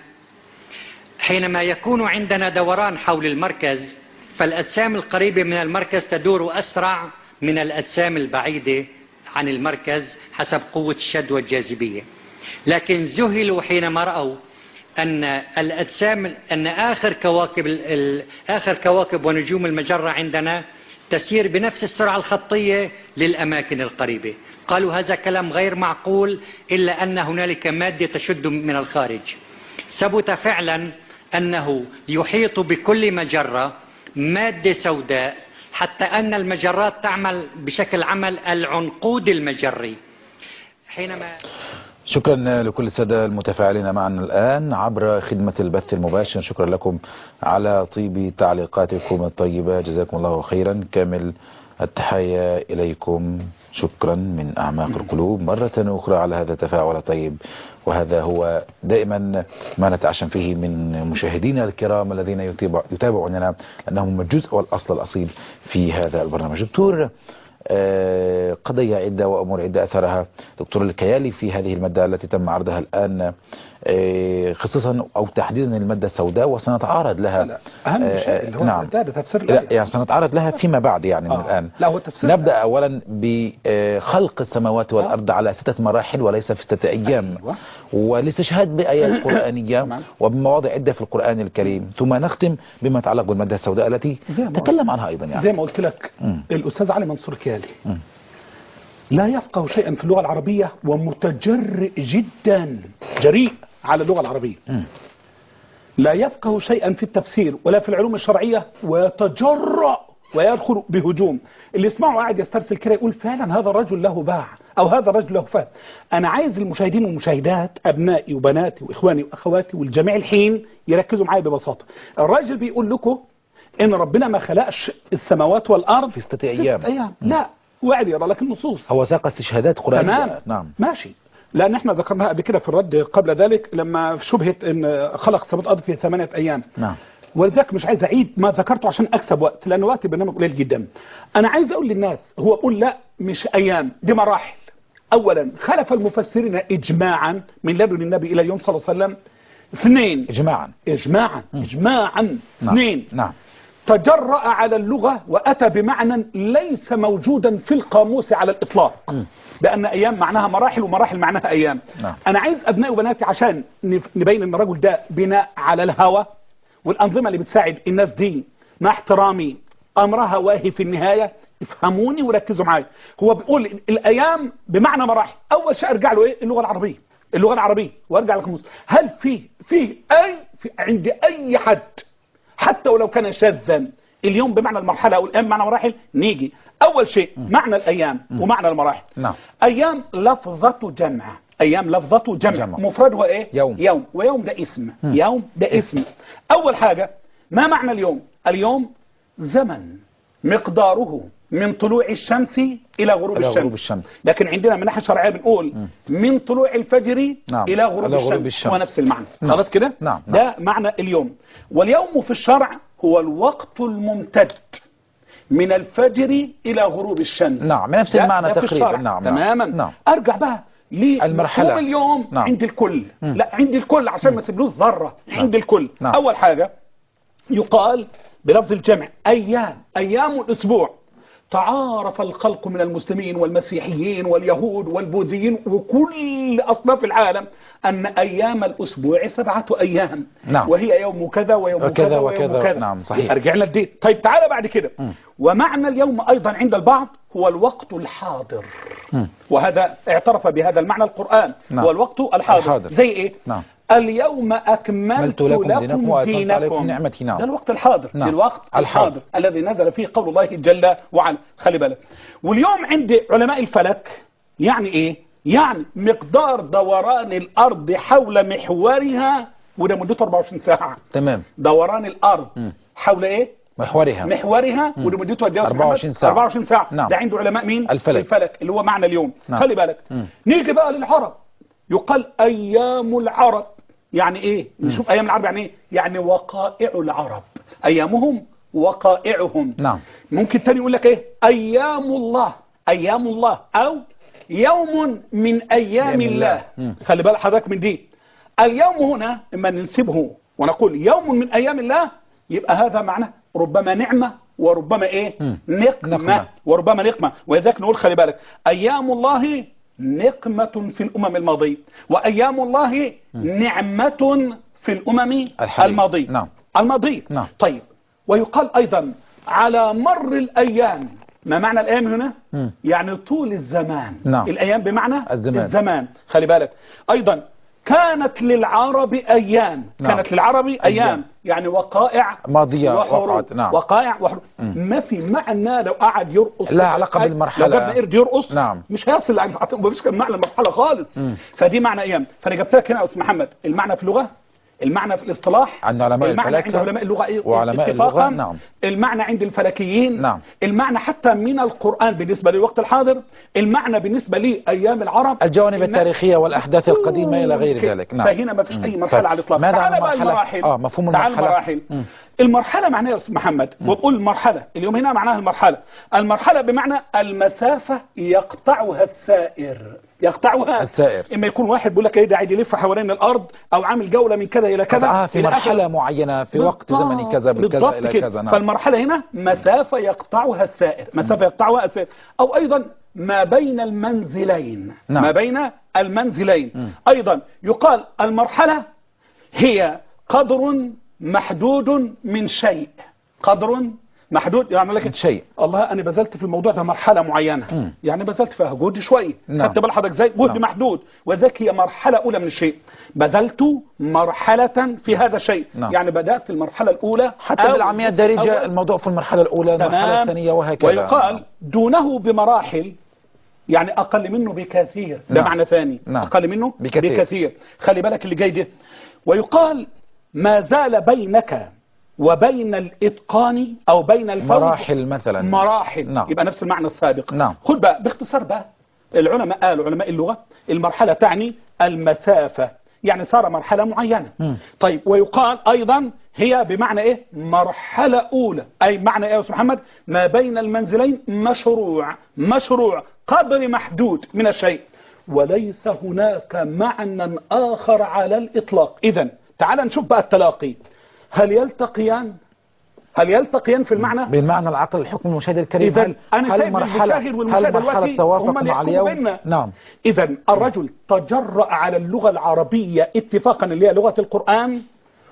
[SPEAKER 4] حينما يكون عندنا دوران حول المركز، فالأجسام القريبة من المركز تدور أسرع من الأجسام البعيدة عن المركز حسب قوة الشد والجاذبية. لكن ذهلوا حينما رأوا أن الأجسام أن آخر كواكب آخر كواكب ونجوم المجرة عندنا تسير بنفس السرعة الخطية للأماكن القريبة. قالوا هذا كلام غير معقول إلا أن هنالك مادة تشد من الخارج. ثبت فعلا أنه يحيط بكل مجرة مادة سوداء، حتى أن المجرات تعمل بشكل عمل العنقود المجري. حينما
[SPEAKER 1] شكرا لكل السادة المتفاعلين معنا الآن عبر خدمة البث المباشر. شكرا لكم على طيب تعليقاتكم الطيبة، جزاكم الله خيرا. كامل التحية إليكم، شكرا من أعماق القلوب مرة أخرى على هذا التفاعل الطيب. وهذا هو دائما ما نتعشم فيه من مشاهدينا الكرام الذين يتابعوننا، أنهم الجزء والأصل الأصيل في هذا البرنامج. دكتور، قضايا عدة وأمور عدة أثرها دكتور الكيالي في هذه المادة التي تم عرضها الآن، خصوصا أو تحديدا المادة السوداء، وسنتعرض لها.
[SPEAKER 2] لا أهم شيء اللي هو
[SPEAKER 1] نعم
[SPEAKER 2] تفسير الآية.
[SPEAKER 1] يعني سنتعرض لها فيما بعد يعني من
[SPEAKER 2] آه.
[SPEAKER 1] الآن.
[SPEAKER 2] لا هو تفسير.
[SPEAKER 1] نبدأ أولا بخلق السماوات والأرض آه. على ستة مراحل وليس في ستة أيام. أيوة. والاستشهاد بآيات قرآنية وبمواضع عدة في القرآن الكريم، ثم نختم بما يتعلق بالمادة السوداء التي تكلم عنها أيضا. يعني
[SPEAKER 2] زي ما قلت لك م. الأستاذ علي منصور الكيالي م. لا يفقه شيئا في اللغة العربية، ومتجرئ جدا، جريء على اللغة العربية. م. لا يفقه شيئا في التفسير ولا في العلوم الشرعية ويتجرأ ويدخل بهجوم. اللي يسمعه قاعد يسترسل كده يقول فعلا هذا الرجل له باع او هذا الرجل له فات. انا عايز المشاهدين والمشاهدات ابنائي وبناتي واخواني واخواتي والجميع الحين يركزوا معايا ببساطة. الراجل بيقول لكم ان ربنا ما خلقش السماوات والارض
[SPEAKER 1] في ستة ايام,
[SPEAKER 2] ستة أيام. لا وعد يرى لك النصوص.
[SPEAKER 1] هو ساق استشهادات قرآنية.
[SPEAKER 2] تمام.
[SPEAKER 1] نعم
[SPEAKER 2] ماشي. لان احنا ذكرناها قبل كده في الرد قبل ذلك لما شبهت ان خلق السماوات والارض في ثمانية ايام.
[SPEAKER 1] نعم.
[SPEAKER 2] ولذلك مش عايز اعيد ما ذكرته عشان اكسب وقت لان وقت البرنامج قليل جدا. انا عايز اقول للناس هو اقول لا مش ايام دي مراحل. اولا خلف المفسرين اجماعا من لدن النبي الى اليوم صلى الله عليه وسلم. اثنين
[SPEAKER 1] اجماعا
[SPEAKER 2] اجماعا م. اجماعا. اثنين
[SPEAKER 1] نعم. نعم.
[SPEAKER 2] تجرأ على اللغة واتى بمعنى ليس موجودا في القاموس على الاطلاق. م. بأن أيام معناها مراحل ومراحل معناها أيام. نعم. أنا عايز أبنائي وبناتي عشان نبين أن الرجل ده بناء على الهوى والأنظمة اللي بتساعد الناس دي مع احترامي أمرها واهي في النهاية. افهموني وركزوا معايا. هو بيقول الأيام بمعنى مراحل. أول شيء أرجع له إيه؟ اللغة العربية. اللغة العربية وأرجع للقاموس. هل في في أي في عند أي حد حتى ولو كان شاذا اليوم بمعنى المرحلة أو الأيام بمعنى مراحل؟ نيجي أول شيء معنى الأيام ومعنى المراحل.
[SPEAKER 1] نعم.
[SPEAKER 2] أيام لفظة جمع. أيام لفظة جمع, جمع. مفردها إيه؟
[SPEAKER 1] يوم.
[SPEAKER 2] يوم ويوم ده اسم. م. يوم ده اسم. أول حاجة ما معنى اليوم؟ اليوم زمن مقداره من طلوع الشمس إلى غروب,
[SPEAKER 1] إلى
[SPEAKER 2] الشمس.
[SPEAKER 1] غروب الشمس.
[SPEAKER 2] لكن عندنا من ناحية شرعية بنقول م. من طلوع الفجر
[SPEAKER 1] نعم.
[SPEAKER 2] إلى غروب,
[SPEAKER 1] إلى غروب
[SPEAKER 2] الشمس.
[SPEAKER 1] الشمس
[SPEAKER 2] هو نفس المعنى.
[SPEAKER 1] نعم.
[SPEAKER 2] خلاص كده؟
[SPEAKER 1] نعم.
[SPEAKER 2] ده
[SPEAKER 1] نعم.
[SPEAKER 2] معنى اليوم. واليوم في الشرع هو الوقت الممتد من الفجر إلى غروب الشمس.
[SPEAKER 1] نعم نفس المعنى تقريبا. نعم.
[SPEAKER 2] تماما.
[SPEAKER 1] نعم.
[SPEAKER 2] أرجع بقى
[SPEAKER 1] المرحلة
[SPEAKER 2] اليوم.
[SPEAKER 1] نعم.
[SPEAKER 2] عند الكل.
[SPEAKER 1] م.
[SPEAKER 2] لا عند الكل عشان ما سيبلوش ذرة.
[SPEAKER 1] نعم.
[SPEAKER 2] عند الكل.
[SPEAKER 1] نعم.
[SPEAKER 2] أول حاجة يقال بلفظ الجمع أيام. أيام الأسبوع. تعارف الخلق من المسلمين والمسيحيين واليهود والبوذيين وكل أصناف العالم أن أيام الأسبوع سبعة أيام.
[SPEAKER 1] نعم.
[SPEAKER 2] وهي يوم كذا ويوم
[SPEAKER 1] وكذا
[SPEAKER 2] كذا
[SPEAKER 1] وكذا
[SPEAKER 2] ويوم كذا.
[SPEAKER 1] نعم صحيح.
[SPEAKER 2] أرجع لك دي. طيب تعالى بعد كده.
[SPEAKER 1] م.
[SPEAKER 2] ومعنى اليوم أيضا عند البعض هو الوقت الحاضر. م. وهذا اعترف بهذا المعنى القرآن.
[SPEAKER 1] نعم.
[SPEAKER 2] هو الوقت الحاضر.
[SPEAKER 1] الحاضر.
[SPEAKER 2] زي إيه؟
[SPEAKER 1] نعم.
[SPEAKER 2] اليوم أكملت لكم, لكم دينكم
[SPEAKER 1] وأتممت عليكم نعمتي. نعم.
[SPEAKER 2] ده الوقت الحاضر.
[SPEAKER 1] نعم.
[SPEAKER 2] الوقت الحاضر. الحاضر الذي نزل فيه قول الله جل وعلا. خلي بالك. واليوم عند علماء الفلك يعني إيه؟ يعني مقدار دوران الأرض حول محورها وده مدته أربعة وعشرين ساعة.
[SPEAKER 1] تمام.
[SPEAKER 2] دوران الأرض م. حول إيه؟
[SPEAKER 1] محورها.
[SPEAKER 2] محورها وده مدته قد ايه؟
[SPEAKER 1] أربعة وعشرين ساعة.
[SPEAKER 2] أربعة وعشرين ساعة.
[SPEAKER 1] نعم.
[SPEAKER 2] ده عند علماء مين؟
[SPEAKER 1] الفلك.
[SPEAKER 2] الفلك اللي هو معنى اليوم.
[SPEAKER 1] نعم.
[SPEAKER 2] خلي بالك.
[SPEAKER 1] م.
[SPEAKER 2] نيجي بقى للعرب. يقال أيام العرب. يعني ايه؟ نشوف ايام العرب يعني ايه؟ يعني وقائع العرب. ايامهم وقائعهم.
[SPEAKER 1] نعم.
[SPEAKER 2] ممكن تاني يقول لك ايه؟ ايام الله. ايام الله او يوم من ايام الله. الله. خلي بالك حضرتك من دي. اليوم هنا اما ننسبه ونقول يوم من ايام الله يبقى هذا معناه ربما نعمة وربما ايه؟ نقمة. نقمة وربما نقمة. ولذلك نقول خلي بالك ايام الله نقمة في الأمم الماضية وأيام الله نعمة في الأمم الماضية.
[SPEAKER 1] نعم.
[SPEAKER 2] الماضية.
[SPEAKER 1] نعم.
[SPEAKER 2] طيب ويقال أيضا على مر الأيام. ما معنى الأيام هنا؟ م. يعني طول الزمان.
[SPEAKER 1] نعم.
[SPEAKER 2] الأيام بمعنى
[SPEAKER 1] الزمان.
[SPEAKER 2] الزمان. خلي بالك أيضا كانت للعرب أيام. نعم. كانت للعرب أيام. أيام يعني وقائع
[SPEAKER 1] ماضية وقعت. نعم.
[SPEAKER 2] وقائع وحروب. ما في معنى لو قعد يرقص
[SPEAKER 1] لا علاقة بالمرحلة.
[SPEAKER 2] لو جاب قرد يرقص.
[SPEAKER 1] نعم.
[SPEAKER 2] مش هيصل يعني مفيش معنى المرحلة خالص. م. فدي معنى أيام. فأنا جبت لك هنا يا أستاذ محمد المعنى في اللغة المعنى في الاصطلاح
[SPEAKER 1] عند علماء
[SPEAKER 2] المعنى
[SPEAKER 1] الفلك
[SPEAKER 2] عند علماء اللغة إيه؟
[SPEAKER 1] وعلماء اللغة. نعم.
[SPEAKER 2] المعنى عند الفلكيين.
[SPEAKER 1] نعم.
[SPEAKER 2] المعنى حتى من القرآن بالنسبة للوقت الحاضر. المعنى بالنسبة لأيام العرب
[SPEAKER 1] الجوانب التاريخية والأحداث القديمة إلى غير ذلك.
[SPEAKER 2] نعم. فهنا ما فيش أي مرحلة على الإطلاق.
[SPEAKER 1] تعال بقى المراحل. آه مفهوم المرحلة.
[SPEAKER 2] المراحل. المرحلة معناها يا أستاذ محمد وبقول المرحلة اليوم هنا معناها المرحلة. المرحلة بمعنى المسافة يقطعها السائر. يقطعها
[SPEAKER 1] السائر.
[SPEAKER 2] إما يكون واحد بيقول لك ايه ده قاعد يلف حوالين الأرض أو عامل جولة من كذا إلى كذا.
[SPEAKER 1] آه في مرحلة معينة في وقت زمني كذا بالكذا إلى كذا. نعم.
[SPEAKER 2] فالمرحلة هنا مسافة يقطعها السائر. مسافة يقطعها السائر أو أيضا ما بين المنزلين. نعم. ما بين المنزلين. م. أيضا يقال المرحلة هي قدر محدود من شيء. قدر محدود يعني لك
[SPEAKER 1] شيء.
[SPEAKER 2] الله انا بذلت في الموضوع ده مرحله معينه،
[SPEAKER 1] مم.
[SPEAKER 2] يعني بذلت فيها جهد شويه،
[SPEAKER 1] نعم.
[SPEAKER 2] خدت بال حضرتك ازاي؟ جهد
[SPEAKER 1] نعم.
[SPEAKER 2] محدود، وذاك هي مرحله اولى من الشيء. بذلت مرحله في هذا الشيء،
[SPEAKER 1] نعم.
[SPEAKER 2] يعني بدات المرحله الاولى
[SPEAKER 1] حتى بالعاميه الدارجه الموضوع في المرحله الاولى، المرحله الثانيه وهكذا.
[SPEAKER 2] ويقال دونه بمراحل، يعني اقل منه بكثير، ده
[SPEAKER 1] نعم.
[SPEAKER 2] معنى ثاني.
[SPEAKER 1] نعم.
[SPEAKER 2] اقل منه
[SPEAKER 1] بكثير.
[SPEAKER 2] بكثير. خلي بالك اللي جاي ده. ويقال ما زال بينك وبين الاتقان او بين الفوز
[SPEAKER 1] مراحل مثلا.
[SPEAKER 2] مراحل.
[SPEAKER 1] نعم.
[SPEAKER 2] يبقى نفس المعنى السابق.
[SPEAKER 1] نعم.
[SPEAKER 2] خد بقى باختصار بقى، العلماء قالوا علماء اللغه المرحله تعني المسافه، يعني صار مرحله معينه.
[SPEAKER 1] م.
[SPEAKER 2] طيب ويقال ايضا هي بمعنى ايه؟ مرحله اولى، اي معنى ايه يا استاذ محمد؟ ما بين المنزلين مشروع، مشروع قدر محدود من الشيء، وليس هناك معنى اخر على الاطلاق. اذا تعال نشوف بقى التلاقي، هل يلتقيان؟ هل يلتقيان في المعنى؟
[SPEAKER 1] بالمعنى العقل الحكم المشاهد الكريم.
[SPEAKER 2] إذا
[SPEAKER 1] هل
[SPEAKER 2] أنا
[SPEAKER 1] هل
[SPEAKER 2] سايب
[SPEAKER 1] مرحلة
[SPEAKER 2] المشاهد والمشاهد
[SPEAKER 1] هل مرحلة
[SPEAKER 2] دلوقتي
[SPEAKER 1] توافق
[SPEAKER 2] هم اللي
[SPEAKER 1] مع
[SPEAKER 2] يحكموا
[SPEAKER 1] اليوم؟
[SPEAKER 2] بيننا.
[SPEAKER 1] نعم.
[SPEAKER 2] إذا الرجل تجرأ على اللغة العربية اتفاقا اللي هي لغة القرآن،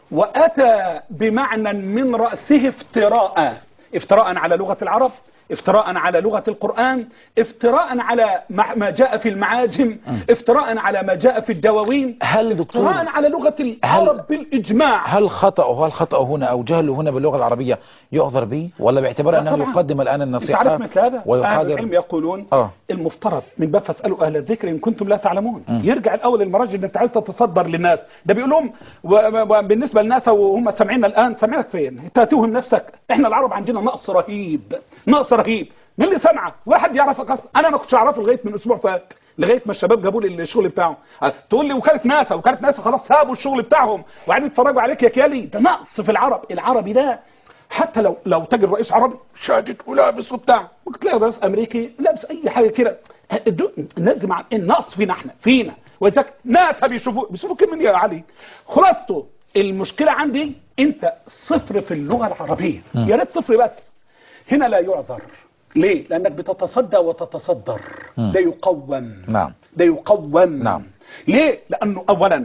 [SPEAKER 2] وأتى بمعنى من رأسه افتراء، افتراء على لغة العرب، افتراء على لغة القرآن، افتراء على ما جاء في المعاجم، افتراء على ما جاء في الدواوين،
[SPEAKER 1] هل دكتور
[SPEAKER 2] افتراء على لغة العرب بالإجماع.
[SPEAKER 1] هل خطأ هل خطأ هنا أو جهل هنا باللغة العربية يعذر به، ولا باعتبار أنه
[SPEAKER 2] طبعاً.
[SPEAKER 1] يقدم الآن النصيحة
[SPEAKER 2] تعرف مثل هذا؟ أهل
[SPEAKER 1] ويحاضر؟
[SPEAKER 2] العلم يقولون
[SPEAKER 1] آه.
[SPEAKER 2] المفترض من باب فاسألوا أهل الذكر إن كنتم لا تعلمون. م. يرجع الأول المراجع إنك تعال تتصدر للناس، ده بيقول لهم بالنسبة للناس وهم سامعين الآن، سامعينك فين؟ أنت توهم نفسك، إحنا العرب عندنا نقص رهيب، نقص رهيب. مين اللي سمعه؟ واحد يعرفك اصلا؟ انا ما كنتش اعرفه لغايه من اسبوع فات، لغايه ما الشباب جابوا لي الشغل بتاعهم. تقول لي وكاله ناسا، وكاله ناسا خلاص سابوا الشغل بتاعهم وقاعدين يتفرجوا عليك يا كيالي. ده نقص في العرب، العربي ده حتى لو لو تجد رئيس عربي شادد ولابس وبتاع، ممكن تلاقي رئيس امريكي لابس اي حاجه كده. الناس دي مع النقص فينا احنا فينا، ولذلك ناس بيشوفوا بيشوفوا كم من يا علي. خلاصته المشكله عندي انت صفر في اللغه العربيه، يا ريت صفر بس. هنا لا يعذر. ليه؟ لأنك بتتصدى وتتصدر. م. ده يقوم.
[SPEAKER 1] نعم.
[SPEAKER 2] ده يقوم.
[SPEAKER 1] نعم.
[SPEAKER 2] ليه؟ لأنه أولا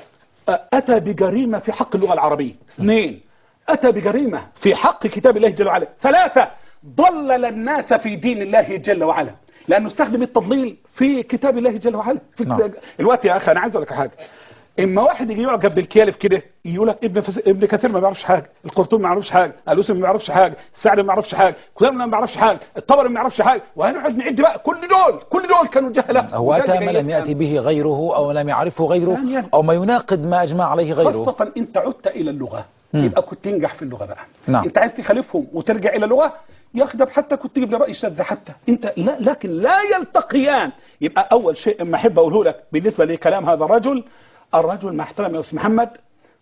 [SPEAKER 2] أتى بجريمة في حق اللغة العربية. اثنين أتى بجريمة في حق كتاب الله جل وعلا. ثلاثة ضلل الناس في دين الله جل وعلا، لأنه استخدم التضليل في كتاب الله جل وعلا. في
[SPEAKER 1] نعم.
[SPEAKER 2] الوقت يا أخي أنا عايز أقول لك حاجة، اما واحد يجي يعجب بالكيالف كده يقول لك ابن فس... ابن كثير ما بيعرفش حاجه، القرطبي ما يعرفش حاجه، الوسي ما بيعرفش حاجه، السعدي ما يعرفش حاجه، كلام ما بيعرفش حاجه، الطبري ما يعرفش حاجه، وهنقعد نعد بقى كل دول كل دول كانوا جهله.
[SPEAKER 1] هو اتى ما لم ياتي به غيره او لم يعرفه غيره او ما يناقض ما اجمع عليه غيره.
[SPEAKER 2] خاصه انت عدت الى اللغه،
[SPEAKER 1] م.
[SPEAKER 2] يبقى كنت تنجح في اللغه بقى.
[SPEAKER 1] نعم.
[SPEAKER 2] انت عايز تخالفهم وترجع الى اللغه يخدم، حتى كنت تجيب لي راي شاذ حتى انت لا، لكن لا يلتقيان. يبقى اول شيء ما احب اقوله لك بالنسبه لكلام هذا الرجل، الرجل مع احترام يا استاذ محمد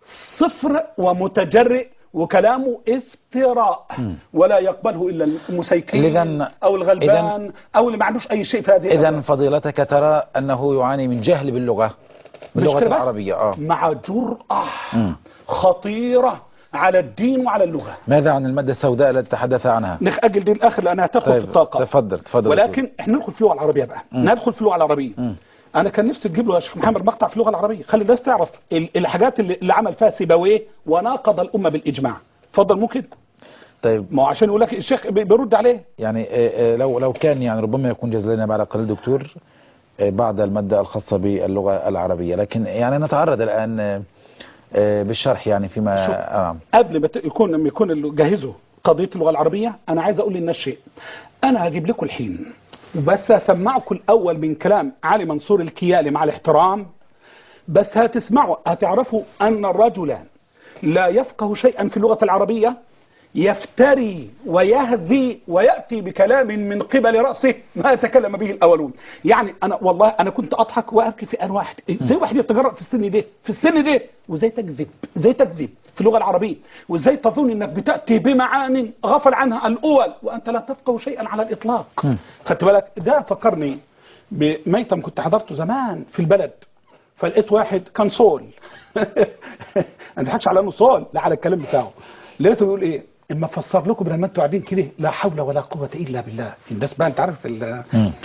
[SPEAKER 2] صفر ومتجرئ وكلامه افتراء، م. ولا يقبله الا المسيكين او الغلبان او اللي ما عندوش اي شيء في هذه.
[SPEAKER 1] اذا فضيلتك ترى انه يعاني من جهل باللغه باللغه العربيه اه
[SPEAKER 2] مع جرأة م. خطيره على الدين وعلى اللغه.
[SPEAKER 1] ماذا عن الماده السوداء التي تحدث عنها؟
[SPEAKER 2] نأجل دي الاخر لانها تدخل طيب. في الطاقه.
[SPEAKER 1] تفضل تفضل.
[SPEAKER 2] ولكن احنا ندخل في اللغه العربيه بقى، م. ندخل في اللغه العربيه. م. انا كان نفسي تجيب له يا شيخ محمد مقطع في اللغه العربيه، خلي الناس تعرف الحاجات اللي, اللي عمل فيها سيبويه وناقض الامه بالاجماع. اتفضل. مو كده؟
[SPEAKER 1] طيب
[SPEAKER 2] ما هو عشان يقول لك الشيخ بيرد عليه.
[SPEAKER 1] يعني لو لو كان يعني ربما يكون جاز لنا على الاقل دكتور بعد الماده الخاصه باللغه العربيه، لكن يعني نتعرض الان بالشرح يعني فيما
[SPEAKER 2] آه. قبل ما يكون لما يكون اللي جهزوا قضيه اللغه العربيه، انا عايز اقول للناس شيء. انا هجيب لكم الحين بس هسمعكم الاول من كلام علي منصور الكيالي مع الاحترام، بس هتسمعوا هتعرفوا ان الرجل لا يفقه شيئا في اللغه العربيه، يفتري ويهذي وياتي بكلام من قبل راسه ما يتكلم به الاولون. يعني انا والله انا كنت اضحك وابكي في ان واحد، زي واحد يتجرأ في السن ده في السن ده وازاي تكذب، ازاي تكذب في اللغه العربيه، وازاي تظن انك بتاتي بمعان غفل عنها الاول وانت لا تفقه شيئا على الاطلاق. خدت بالك؟ ده فكرني بميتم كنت حضرته زمان في البلد، فلقيت واحد كان صول ما نضحكش على انه صول، لا على الكلام بتاعه. لقيته بيقول ايه؟ اما افسر لكم بدل ما انتوا قاعدين كده لا حول ولا قوه الا بالله. الناس بقى انت عارف الله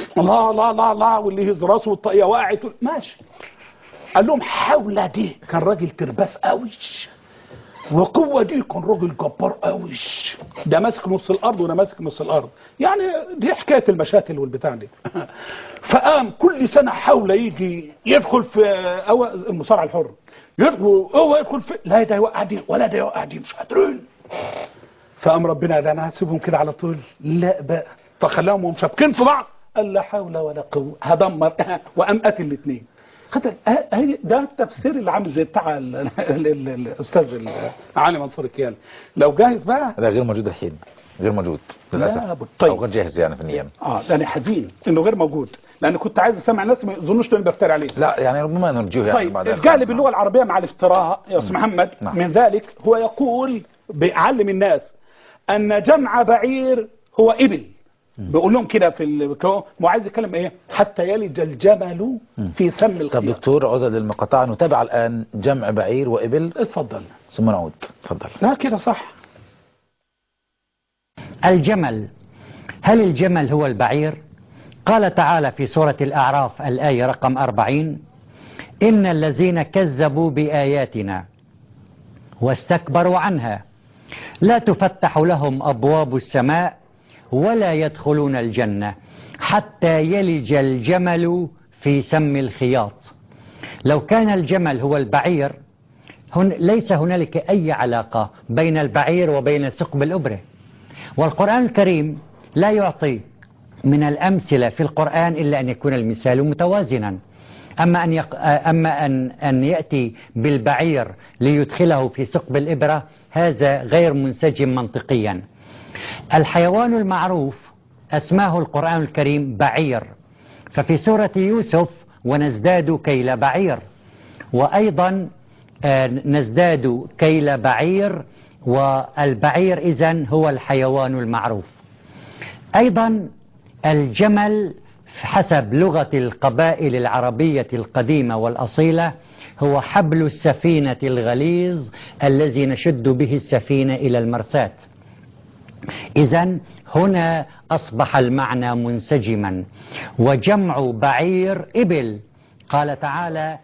[SPEAKER 2] لا لا لا واللي يهز راسه والطاقيه وقعت ماشي. قال لهم حول دي كان راجل ترباس قوي، وقوة دي كان راجل جبار قوي، ده ماسك نص الارض وده ماسك نص الارض، يعني دي حكاية المشاتل والبتاع دي. فقام كل سنة حاول يجي يدخل في أو المصارعة الحر، يدخل هو يدخل في لا ده يوقع دي ولا ده يوقع دي، مش قادرين. فقام ربنا ده انا هسيبهم كده على طول، لا بقى، فخلاهم هم شابكين في بعض، قال لا حول ولا قوة، هدمر وقام قتل الاثنين. خدت ده التفسير اللي عامل زي بتاع ال ال ال الاستاذ علي منصور الكيالي. لو جاهز بقى،
[SPEAKER 1] ده غير موجود الحين، غير موجود للاسف،
[SPEAKER 2] طيب.
[SPEAKER 1] او غير جاهز يعني فنيا.
[SPEAKER 2] اه ده انا حزين انه غير موجود، لان كنت عايز اسمع الناس ما يظنوش اني بفتري عليه.
[SPEAKER 1] لا يعني ربما نرجوه يعني
[SPEAKER 2] طيب.
[SPEAKER 1] بعد
[SPEAKER 2] الجانب اللغه العربيه مع الافتراء يا استاذ محمد،
[SPEAKER 1] نعم.
[SPEAKER 2] من ذلك هو يقول بيعلم الناس ان جمع بعير هو ابل، بيقول لهم كده في الكو، وعايز يتكلم ايه حتى يلج الجمل في سم الخياط.
[SPEAKER 1] طب دكتور عزل للمقاطعة، نتابع الآن جمع بعير وإبل.
[SPEAKER 2] اتفضل
[SPEAKER 1] ثم نعود. اتفضل.
[SPEAKER 2] لا كده صح.
[SPEAKER 4] الجمل، هل الجمل هو البعير؟ قال تعالى في سورة الأعراف الآية رقم أربعين: إن الذين كذبوا بآياتنا واستكبروا عنها لا تفتح لهم أبواب السماء ولا يدخلون الجنة حتى يلج الجمل في سم الخياط. لو كان الجمل هو البعير، هن ليس هنالك أي علاقة بين البعير وبين ثقب الإبرة. والقرآن الكريم لا يعطي من الأمثلة في القرآن إلا أن يكون المثال متوازنا. أما أن, يق... أما أن... أن يأتي بالبعير ليدخله في ثقب الإبرة، هذا غير منسجم منطقيا. الحيوان المعروف أسماه القرآن الكريم بعير، ففي سورة يوسف ونزداد كيل بعير، وأيضا نزداد كيل بعير، والبعير إذن هو الحيوان المعروف. أيضا الجمل حسب لغة القبائل العربية القديمة والأصيلة هو حبل السفينة الغليظ الذي نشد به السفينة إلى المرساة. إذن هنا أصبح المعنى منسجما. وجمع بعير إبل، قال تعالى.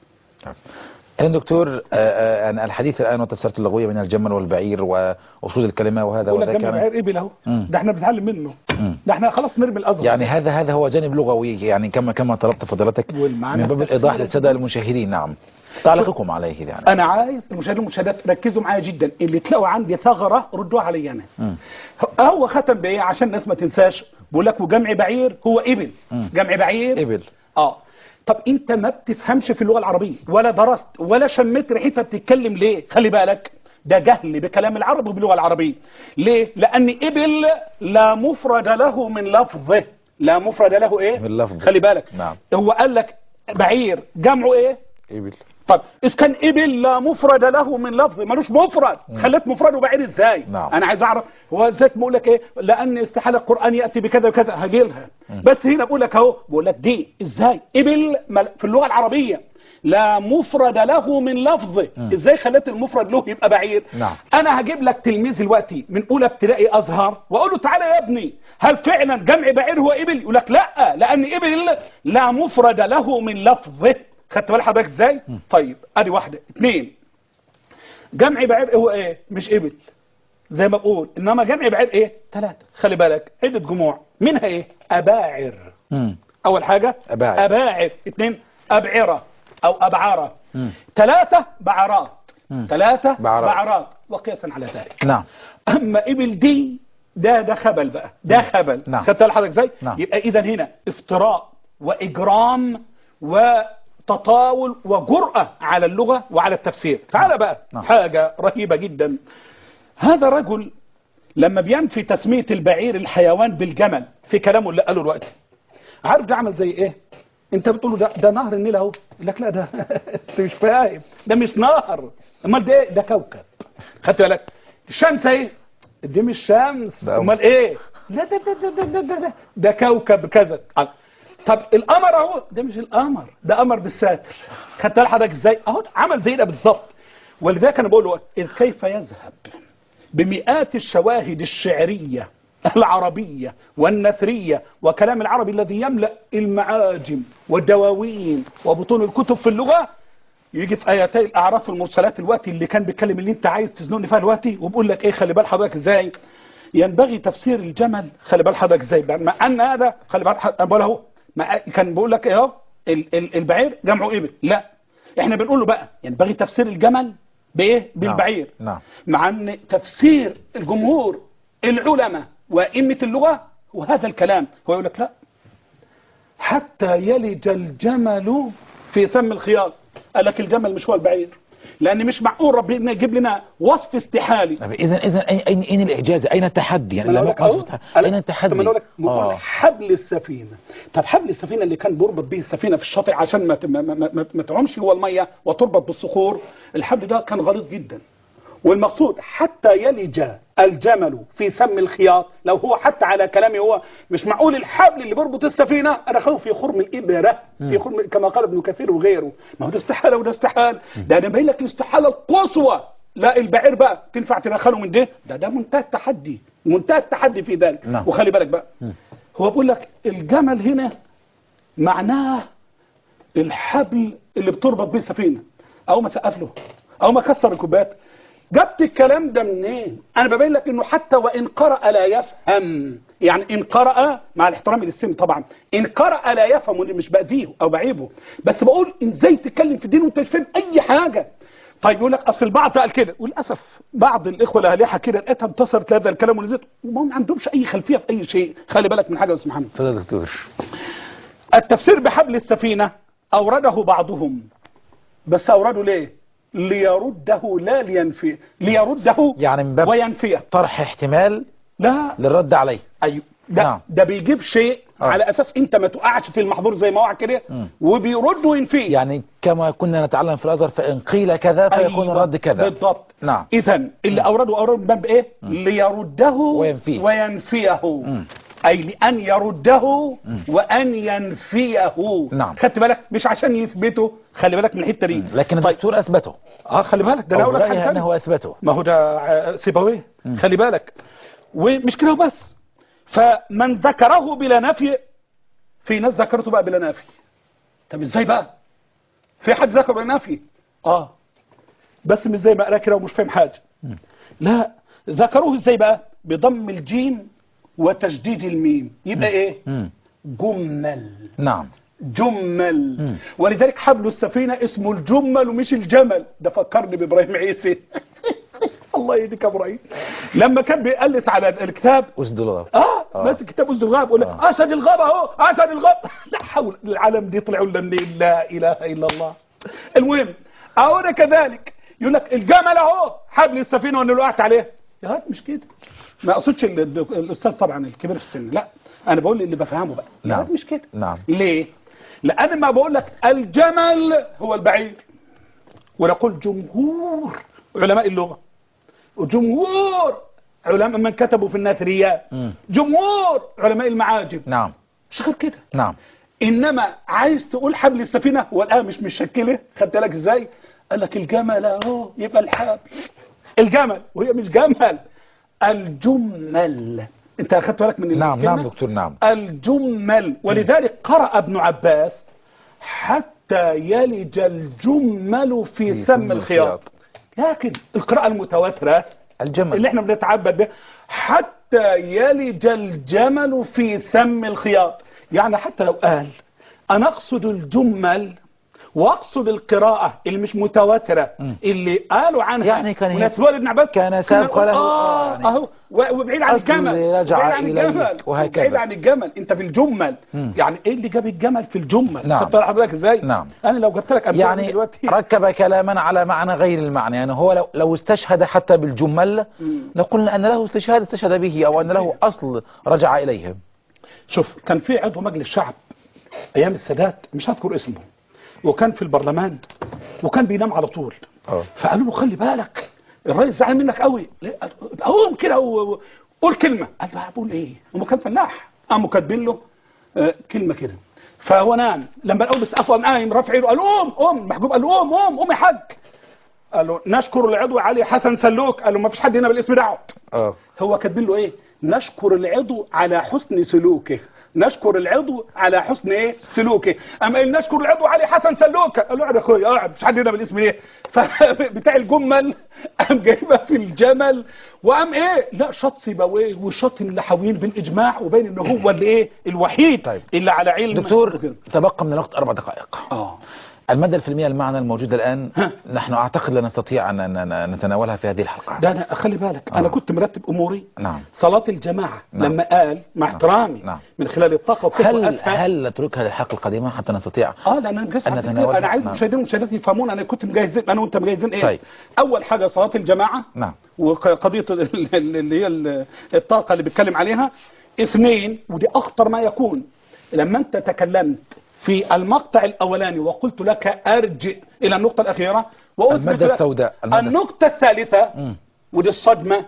[SPEAKER 1] إذن دكتور، أنا الحديث الآن والتفسيرات اللغوية من الجمل والبعير وأصول الكلمة وهذا
[SPEAKER 2] وذاك.
[SPEAKER 1] جمع
[SPEAKER 2] بعير إبل أهو، ده احنا بنتعلم منه،
[SPEAKER 1] مم.
[SPEAKER 2] ده احنا خلاص نرمي الأزهر.
[SPEAKER 1] يعني هذا هذا هو جانب لغوي، يعني كما كما طلبت فضيلتك من باب الإيضاح للسادة المشاهدين. نعم، تعليقكم عليه يعني.
[SPEAKER 2] أنا عايز المشاهدين والمشاهدات ركزوا معايا جدا، اللي تلاقوا عندي ثغرة ردوها علي أنا. مم. هو ختم بإيه عشان الناس ما تنساش؟ بقول لك وجمع بعير هو إبل. مم. جمع بعير
[SPEAKER 1] إبل.
[SPEAKER 2] آه طب انت ما بتفهمش في اللغة العربية ولا درست ولا شميت ريحتها، بتتكلم ليه؟ خلي بالك، ده جهل بكلام العرب وباللغة العربية. ليه؟ لأن إبل لا مفرد له من لفظه، لا مفرد له إيه؟
[SPEAKER 1] من لفظه.
[SPEAKER 2] خلي بالك.
[SPEAKER 1] نعم.
[SPEAKER 2] هو قال لك بعير جمعه إيه؟
[SPEAKER 1] إبل.
[SPEAKER 2] طب إذا كان إبل لا مفرد له من لفظه، ملوش مفرد، خليت مفرد وبعير إزاي؟
[SPEAKER 1] نعم.
[SPEAKER 2] أنا عايز أعرف هو إزاي بقول لك إيه؟ لأن استحالة القرآن يأتي بكذا وكذا، هجيلها. بس هنا بقول لك أهو، بقول لك دي إزاي؟ إبل في اللغة العربية لا مفرد له من لفظه، ازاي خليت المفرد له يبقى بعير؟
[SPEAKER 1] نعم.
[SPEAKER 2] انا هجيب لك تلميذ دلوقتي من اولى ابتدائي ازهر واقول له تعالى يا ابني، هل فعلا جمع بعير هو ابل؟ يقول لك لا، لان ابل لا مفرد له من لفظه. خدت بال حضرتك ازاي؟ طيب ادي واحده. اثنين، جمع بعير هو ايه؟ مش ابل زي ما بقول، انما جمع بعير ايه؟ ثلاثه. خلي بالك، عده جموع منها ايه؟ اباعر. مم. اول حاجه اباعر. اباعر. اثنين ابعره او ابعاره. ثلاثه بعرات. ثلاثه بعرات. بعرات وقياسا على ذلك. نعم. اما ابل دي ده ده خبل بقى، ده خبل. نعم. خدت بالك حضرتك ازاي؟ نعم. يبقى اذا هنا افتراء واجرام وتطاول وجرأة على اللغة وعلى التفسير. تعال بقى. نعم. حاجة رهيبة جدا. هذا رجل لما بينفي تسمية البعير الحيوان بالجمل في كلامه اللي قاله الوقت، عارف ده عمل زي ايه؟ انت بتقول له ده ده نهر النيل اهو، يقول لك لا ده انت مش فاهم، ده مش نهر، امال ده ايه؟ ده كوكب. خدت بالك؟ الشمس ايه؟ دي مش شمس، امال ايه؟ لا ده ده ده ده ده ده, ده كوكب كذا. طب القمر اهو، ده مش القمر، ده قمر بالساتر. خدت بالك حضرتك ازاي؟ اهو عمل زي ده بالظبط. ولذلك انا بقول له إذ كيف يذهب بمئات الشواهد الشعريه العربية والنثرية وكلام العربي الذي يملأ المعاجم والدواوين وبطون الكتب في اللغة، يجي في ايتي الاعراف المرسلات الوقت اللي كان بيتكلم اللي انت عايز تزنقني فيها دلوقتي، وبقول لك ايه خلي بال حضرتك ازاي ينبغي تفسير الجمل، خلي بال حضرتك ازاي مع ان هذا خلي بال حضرتك بقول اهو كان بقول لك ايه اهو البعير جمعه ابل، لا احنا بنقول له بقى ينبغي تفسير الجمل بايه؟ بالبعير.
[SPEAKER 1] نعم.
[SPEAKER 2] مع ان تفسير الجمهور العلماء وائمه اللغه وهذا الكلام هو يقول لك لا حتى يلج الجمل في سم الخياط. قال لك الجمل مش هو البعير، لان مش معقول ربنا يجيب لنا وصف استحالي.
[SPEAKER 1] اذا اذا اين اين الاعجاز؟ اين التحدي؟ يعني لما اين التحدي؟
[SPEAKER 2] اه حبل السفينه. طب حبل السفينه اللي كان بيربط به السفينه في الشاطئ عشان ما ما, ما, ما تعومش جوه الميه وتربط بالصخور، الحبل ده كان غليظ جدا، والمقصود حتى يلج الجمل في سم الخياط. لو هو حتى على كلامي هو مش معقول الحبل اللي بيربط السفينه انا اخوه في خرم الابره، في خرم كما قال ابن كثير وغيره. ما هو ده استحاله وده استحال، ده انا باين لك الاستحاله القصوى. لا البعير بقى تنفع تدخله من ده ده ده منتهى التحدي، منتهى التحدي في ذلك.
[SPEAKER 1] نعم.
[SPEAKER 2] وخلي بالك بقى هو بيقول لك الجمل هنا معناه الحبل اللي بتربط به السفينه، او ما سقف له او ما كسر الكوبايات. جبت الكلام ده منين؟ انا ببين لك انه حتى وان قرأ لا يفهم، يعني ان قرأ مع الاحترام للسن طبعا، ان قرأ لا يفهم، مش باذيه او بعيبه، بس بقول ازاي تتكلم في الدين وانت مش فاهم اي حاجه. طيب يقول لك اصل البعض قال كده، وللاسف بعض الاخوه الاهلحه كده لقيتها انتصرت لهذا الكلام ونزلت وما ما عندهمش اي خلفيه في اي شيء. خلي بالك من حاجه يا استاذ محمد.
[SPEAKER 1] اتفضل يا دكتور.
[SPEAKER 2] التفسير بحبل السفينه اورده بعضهم، بس اورده ليه؟ ليرده لا لينفيه، ليرده
[SPEAKER 1] يعني من باب
[SPEAKER 2] وينفيه،
[SPEAKER 1] طرح احتمال
[SPEAKER 2] لا
[SPEAKER 1] للرد عليه.
[SPEAKER 2] ايوه ده
[SPEAKER 1] نعم.
[SPEAKER 2] ده بيجيب شيء آه. على اساس انت ما تقعش في المحظور زي ما وقع كده، وبيرد وينفيه.
[SPEAKER 1] يعني كما كنا نتعلم في الازهر فان قيل كذا فيكون
[SPEAKER 2] أيوة.
[SPEAKER 1] الرد كذا
[SPEAKER 2] بالضبط.
[SPEAKER 1] نعم.
[SPEAKER 2] اذا اللي اورده اورده من باب ايه؟ مم. ليرده
[SPEAKER 1] وينفيه,
[SPEAKER 2] وينفيه.
[SPEAKER 1] مم.
[SPEAKER 2] اي لان يرده مم. وان ينفيه.
[SPEAKER 1] نعم.
[SPEAKER 2] خدت بالك؟ مش عشان يثبته، خلي بالك من الحته دي.
[SPEAKER 1] لكن الدكتور طيب. اثبته.
[SPEAKER 2] اه خلي بالك ده انا اقول لك حاجه
[SPEAKER 1] انه اثبته،
[SPEAKER 2] ما هو ده سيبويه. خلي بالك ومش كده وبس، فمن ذكره بلا نفي، في ناس ذكرته بقى بلا نفي. طب ازاي بقى؟ في حد ذكره بلا نفي؟ اه بس مش زي ما قال كده ومش فاهم حاجه. م. لا ذكروه ازاي بقى؟ بضم الجيم وتشديد الميم، يبقى م. ايه؟ م. جمل.
[SPEAKER 1] نعم
[SPEAKER 2] جمل.
[SPEAKER 1] م.
[SPEAKER 2] ولذلك حبل السفينه اسمه الجمل ومش الجمل. ده فكرني بابراهيم عيسى الله يهديك يا ابراهيم، لما كان بيقلس على الكتاب
[SPEAKER 1] اسد الغاب.
[SPEAKER 2] اه, آه. ماسك كتاب اسد الغاب يقول آه. اسد الغاب اهو، اسد الغاب لا حول. العالم دي طلعوا لنا منين؟ لا اله الا الله. المهم اهو كذلك يقول لك الجمل اهو حبل السفينه وانا وقعت عليه. يا هات مش كده، ما اقصدش الاستاذ طبعا الكبير في السن، لا انا بقول اللي بفهمه بقى.
[SPEAKER 1] نعم.
[SPEAKER 2] يا هات مش كده.
[SPEAKER 1] نعم.
[SPEAKER 2] ليه؟ لان ما بقول لك الجمل هو البعير، ونقول جمهور علماء اللغه وجمهور علماء من كتبوا في النثريات، جمهور علماء المعاجم.
[SPEAKER 1] نعم.
[SPEAKER 2] مش غير كده.
[SPEAKER 1] نعم.
[SPEAKER 2] انما عايز تقول حبل السفينه والآن مش مشكله، خدت بالك ازاي؟ قال لك الجمل اهو يبقى الحبل الجمل، وهي مش جمل، الجمل. انت اخدت بالك من
[SPEAKER 1] نعم. نعم دكتور. نعم
[SPEAKER 2] الجمل. ولذلك قرأ ابن عباس حتى يلج الجمل في, في سم الخياط. لكن القراءة المتواترة
[SPEAKER 1] الجمل
[SPEAKER 2] اللي احنا بنتعبد بها حتى يلج الجمل في سم الخياط، يعني حتى لو قال انا اقصد الجمل واقصد القراءة اللي مش متواترة م. اللي قالوا عنها
[SPEAKER 1] يعني كان
[SPEAKER 2] ونسوال ابن عباس
[SPEAKER 1] كان سابق له
[SPEAKER 2] اه يعني اهو وبعيد عن الجمل،
[SPEAKER 1] رجع عن الجمل وهكذا،
[SPEAKER 2] بعيد عن الجمل. انت في الجمل م. يعني ايه اللي جاب الجمل في الجمل؟
[SPEAKER 1] نعم.
[SPEAKER 2] خدت حضرتك ازاي؟
[SPEAKER 1] نعم.
[SPEAKER 2] انا لو جبت لك
[SPEAKER 1] يعني
[SPEAKER 2] دلوقتي
[SPEAKER 1] ركب كلاما على معنى غير المعنى، يعني هو لو, لو استشهد حتى بالجمل لقلنا ان له استشهاد استشهد به او ان له اصل رجع اليه.
[SPEAKER 2] شوف كان في عضو مجلس شعب ايام السادات مش هذكر اسمه، وكان في البرلمان وكان بينام على طول. أوه. فقالوا له خلي بالك الرئيس زعل منك قوي، قوم كده وقول كلمه. قال له بقول ايه؟ هو كان فلاح، قاموا كاتبين له آه كلمه كده، فهو نام. لما الاول بس قام قايم رافع ايده قال قوم قوم، محجوب قال له قوم قوم قوم يا حاج. قال له نشكر العضو علي حسن سلوك. قال له ما فيش حد هنا بالاسم ده. اه هو كاتبين له ايه؟ نشكر العضو على حسن سلوكه. نشكر العضو على حسن ايه سلوكه. اما قال نشكر العضو علي حسن سلوكه، قال له اقعد يا اخويا اقعد، مش حد هنا بالاسم ليه؟ فبتاع الجمل قام جايبها في الجمل وقام ايه لا شط سيبويه وشط اللحاويين بالاجماع وبين ان هو اللي ايه الوحيد
[SPEAKER 1] طيب.
[SPEAKER 2] اللي على علم.
[SPEAKER 1] دكتور تبقى من الوقت اربع دقائق.
[SPEAKER 2] اه
[SPEAKER 1] المادة الفيلمية المعنى الموجودة الآن
[SPEAKER 2] ها.
[SPEAKER 1] نحن أعتقد لا نستطيع أن نتناولها في هذه الحلقة.
[SPEAKER 2] ده أنا خلي بالك آه. أنا كنت مرتب أموري.
[SPEAKER 1] نعم.
[SPEAKER 2] صلاة الجماعة
[SPEAKER 1] نعم.
[SPEAKER 2] لما قال مع احترامي
[SPEAKER 1] نعم.
[SPEAKER 2] من خلال الطاقة
[SPEAKER 1] هل هل نتركها للحلقة القادمة حتى نستطيع
[SPEAKER 2] اه لا انا مجهز
[SPEAKER 1] أن نتناولها؟
[SPEAKER 2] انا عايز
[SPEAKER 1] نعم.
[SPEAKER 2] المشاهدين والمشاهدات يفهمون انا كنت مجهزين انا وانت مجهزين ايه.
[SPEAKER 1] طيب.
[SPEAKER 2] اول حاجة صلاة الجماعة.
[SPEAKER 1] نعم.
[SPEAKER 2] وقضية اللي هي الطاقة اللي بيتكلم عليها. اثنين ودي اخطر ما يكون لما انت تكلمت في المقطع الاولاني وقلت لك ارجع الى النقطة الاخيرة
[SPEAKER 1] المادة السوداء.
[SPEAKER 2] المادة النقطة الثالثة م. ودي الصدمة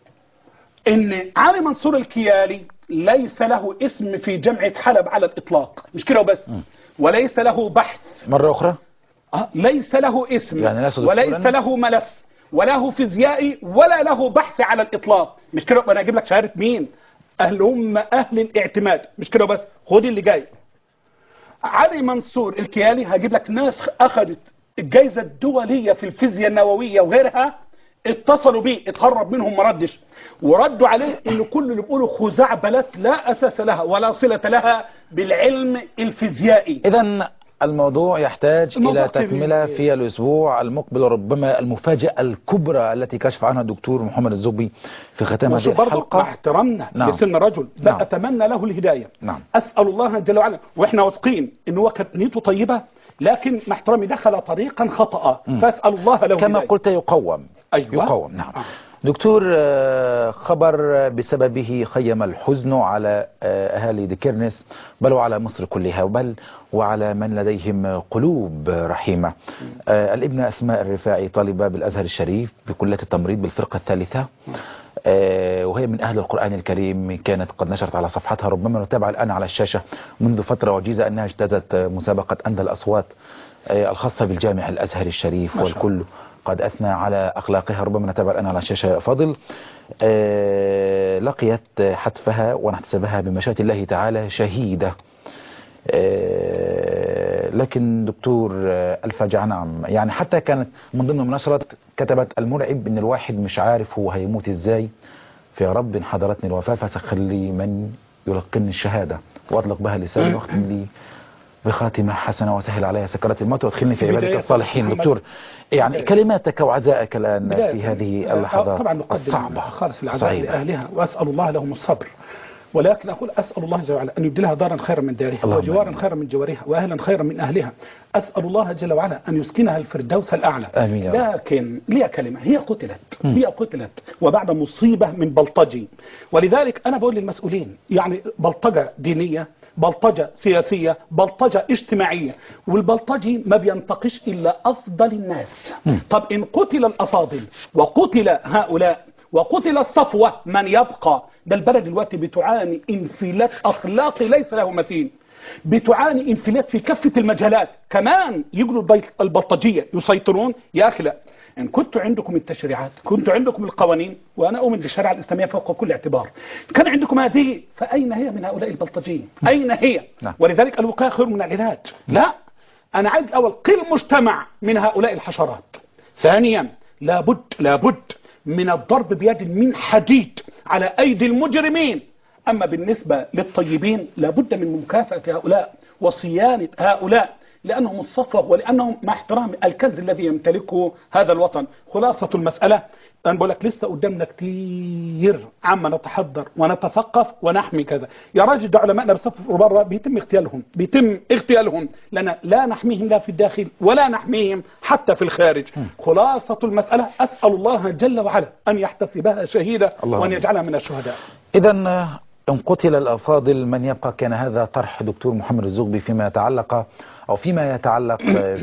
[SPEAKER 2] ان علي منصور الكيالي ليس له اسم في جامعة حلب على الاطلاق، مش كده وبس م. وليس له بحث
[SPEAKER 1] مرة اخرى
[SPEAKER 2] أه ليس له اسم
[SPEAKER 1] يعني
[SPEAKER 2] وليس له ملف وله فيزيائي ولا له بحث على الاطلاق، مش كده. انا اجيب لك شهادة مين؟ اهل هم اهل الاعتماد، مش كده بس. خد اللي جاي علي منصور الكيالي هجيب لك ناس اخذت الجائزة الدولية في الفيزياء النووية وغيرها اتصلوا بيه اتهرب منهم ما ردش وردوا عليه ان كل اللي بيقولوا خزعبلات لا اساس لها ولا صلة لها بالعلم الفيزيائي.
[SPEAKER 1] اذا الموضوع يحتاج
[SPEAKER 2] الموضوع
[SPEAKER 1] الى تكملة في الاسبوع المقبل، وربما المفاجأة الكبرى التي كشف عنها الدكتور محمد الزغبي في ختام هذه الحلقة.
[SPEAKER 2] مع احترامنا
[SPEAKER 1] نعم.
[SPEAKER 2] لسن رجل بل
[SPEAKER 1] نعم.
[SPEAKER 2] اتمنى له الهداية.
[SPEAKER 1] نعم.
[SPEAKER 2] اسأل الله جل وعلا واحنا واثقين ان هو كانت نيته طيبة لكن مع احترامي دخل طريقا خطأ فاسأل الله له
[SPEAKER 1] كما
[SPEAKER 2] الهداية.
[SPEAKER 1] قلت يقوم.
[SPEAKER 2] أيوة.
[SPEAKER 1] يقوم. نعم.
[SPEAKER 2] آه.
[SPEAKER 1] دكتور خبر بسببه خيم الحزن على أهالي ديكيرنس بل وعلى مصر كلها بل وعلى من لديهم قلوب رحيمة. الابنة أسماء الرفاعي طالبة بالأزهر الشريف بكلية التمريض بالفرقة الثالثة، وهي من أهل القرآن الكريم، كانت قد نشرت على صفحتها ربما نتابع الآن على الشاشة منذ فترة وجيزة أنها اجتازت مسابقة أندى الأصوات الخاصة بالجامع الأزهر الشريف والكل قد أثنى على أخلاقها، ربما نتابع الآن على الشاشة فاضل. آه لقيت حتفها ونحتسبها بمشيئة الله تعالى شهيدة. آه لكن دكتور آه الفاجعة نعم يعني حتى كانت من ضمن مناشرات كتبت المرعب إن الواحد مش عارف هو هيموت إزاي، في رب حضرتني الوفاة فسخر لي من يلقني الشهادة وأطلق بها لساني واختم لي بخاتمة حسنة وسهل عليها سكرات الموت وادخلني في عبادك الصالحين. دكتور يعني كلماتك وعزائك الآن في هذه اللحظات
[SPEAKER 2] طبعا
[SPEAKER 1] الصعبة
[SPEAKER 2] خالص العزاء لأهلها وأسأل الله لهم الصبر، ولكن أقول أسأل الله جل وعلا أن يبدلها دارا خيرا من دارها وجوارا خيرا من جوارها وأهلا خيرا من أهلها. أسأل الله جل وعلا أن يسكنها الفردوس الأعلى.
[SPEAKER 1] آمين.
[SPEAKER 2] لكن لي كلمة هي قتلت م. هي قتلت وبعد مصيبة من بلطجي، ولذلك أنا بقول للمسؤولين يعني بلطجة دينية بلطجة سياسية بلطجة اجتماعية، والبلطجي ما بينتقش إلا أفضل الناس. م. طب إن قتل الأفاضل وقتل هؤلاء وقتل الصفوة من يبقى؟ ده البلد دلوقتي بتعاني انفلات أخلاقي ليس له مثيل، بتعاني انفلات في كافة المجالات، كمان يجروا البلطجية يسيطرون. يا أخي لا، إن كنتوا عندكم التشريعات كنتوا عندكم القوانين، وأنا أؤمن بالشريعة الإسلامية فوق كل اعتبار، كان عندكم هذه، فأين هي من هؤلاء البلطجيين؟ أين هي؟ ولذلك الوقاية خير من العلاج. لا، أنا عايز أول قل مجتمع من هؤلاء الحشرات. ثانيا لابد لابد من الضرب بيد من حديد على أيدي المجرمين. أما بالنسبة للطيبين لابد من مكافأة هؤلاء وصيانة هؤلاء لأنهم الصفوة ولأنهم مع احترام الكنز الذي يمتلكه هذا الوطن. خلاصة المسألة أنا بقول لك لسه قدامنا كتير عما نتحضر ونتثقف ونحمي كذا. يا راجل ده علماءنا بيسافروا بره بيتم اغتيالهم بيتم اغتيالهم لنا لا نحميهم لا في الداخل ولا نحميهم حتى في الخارج. خلاصة المسألة أسأل الله جل وعلا أن يحتسبها شهيدة وأن يجعلها من الشهداء.
[SPEAKER 1] إذا إن قتل الأفاضل من يبقى، كان هذا طرح دكتور محمد الزغبي فيما يتعلق أو فيما يتعلق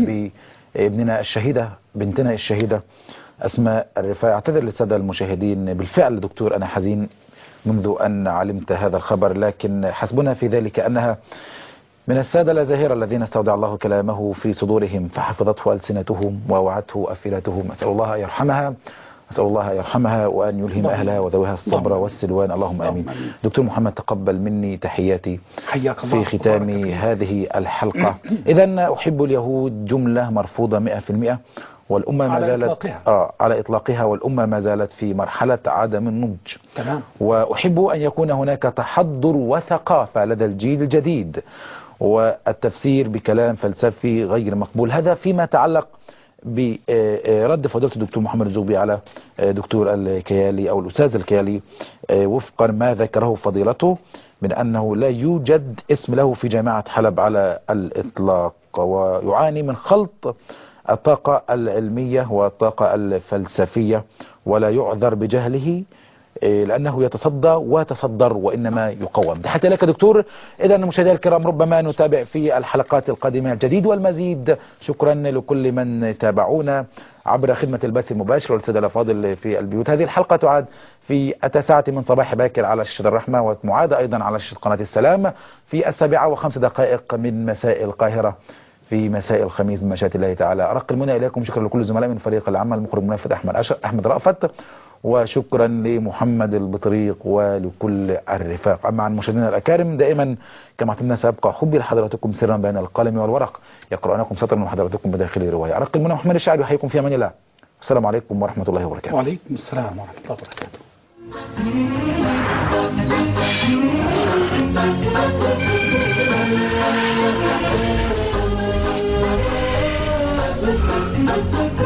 [SPEAKER 1] بابننا الشهيدة بنتنا الشهيدة أسماء الرفاعي. أعتذر للسادة المشاهدين، بالفعل دكتور أنا حزين منذ أن علمت هذا الخبر، لكن حسبنا في ذلك أنها من السادة الأزاهرة الذين استودع الله كلامه في صدورهم فحفظته ألسنتهم ووعته أفئدتهم. أسأل الله أن يرحمها أسأل الله أن يرحمها وأن يلهم أهلها وذويها الصبر
[SPEAKER 2] اللهم
[SPEAKER 1] والسلوان، اللهم آمين.
[SPEAKER 2] آمين.
[SPEAKER 1] دكتور محمد، تقبل مني تحياتي
[SPEAKER 2] حياك الله
[SPEAKER 1] في ختام
[SPEAKER 2] وبارك فيك.
[SPEAKER 1] هذه الحلقة. إذا أحب اليهود جملة مرفوضة مئة في المئة، والأمة ما
[SPEAKER 2] على
[SPEAKER 1] زالت
[SPEAKER 2] إطلاقها.
[SPEAKER 1] آه على إطلاقها، والأمة ما زالت في مرحلة عدم النضج.
[SPEAKER 2] تمام.
[SPEAKER 1] وأحب أن يكون هناك تحضر وثقافة لدى الجيل الجديد، والتفسير بكلام فلسفي غير مقبول. هذا فيما يتعلق برد فضيلة الدكتور محمد الزغبي على دكتور الكيالي أو الأستاذ الكيالي، وفقا ما ذكره فضيلته من أنه لا يوجد اسم له في جامعة حلب على الإطلاق، ويعاني من خلط الطاقة العلمية والطاقة الفلسفية، ولا يعذر بجهله لأنه يتصدى وتصدر وإنما يقوم. تحياتي لك دكتور. إذا مشاهدينا الكرام، ربما نتابع في الحلقات القادمة الجديد والمزيد. شكرا لكل من تابعونا عبر خدمة البث المباشر والسادة الأفاضل في البيوت. هذه الحلقة تعاد في التاسعة من صباح باكر على شاشة الرحمة، ومعادة أيضا على شاشة قناة السلام في السابعة وخمس دقائق من مساء القاهرة في مساء الخميس بمشيئة الله تعالى. أرق المنى إليكم. شكرا لكل الزملاء من فريق العمل، المخرج منفذ أحمد أحمد رأفت، وشكرا لمحمد البطريق ولكل الرفاق. أما عن مشاهدينا الأكارم، دائما كما اعتدنا سأبقى حبي لحضراتكم سرا بين القلم والورق، يقرأنكم سطرا من حضراتكم بداخل رواية. أرق المنى محمد الشاعري يحييكم في أمان الله. السلام عليكم ورحمة الله وبركاته.
[SPEAKER 2] وعليكم السلام ورحمة الله وبركاته.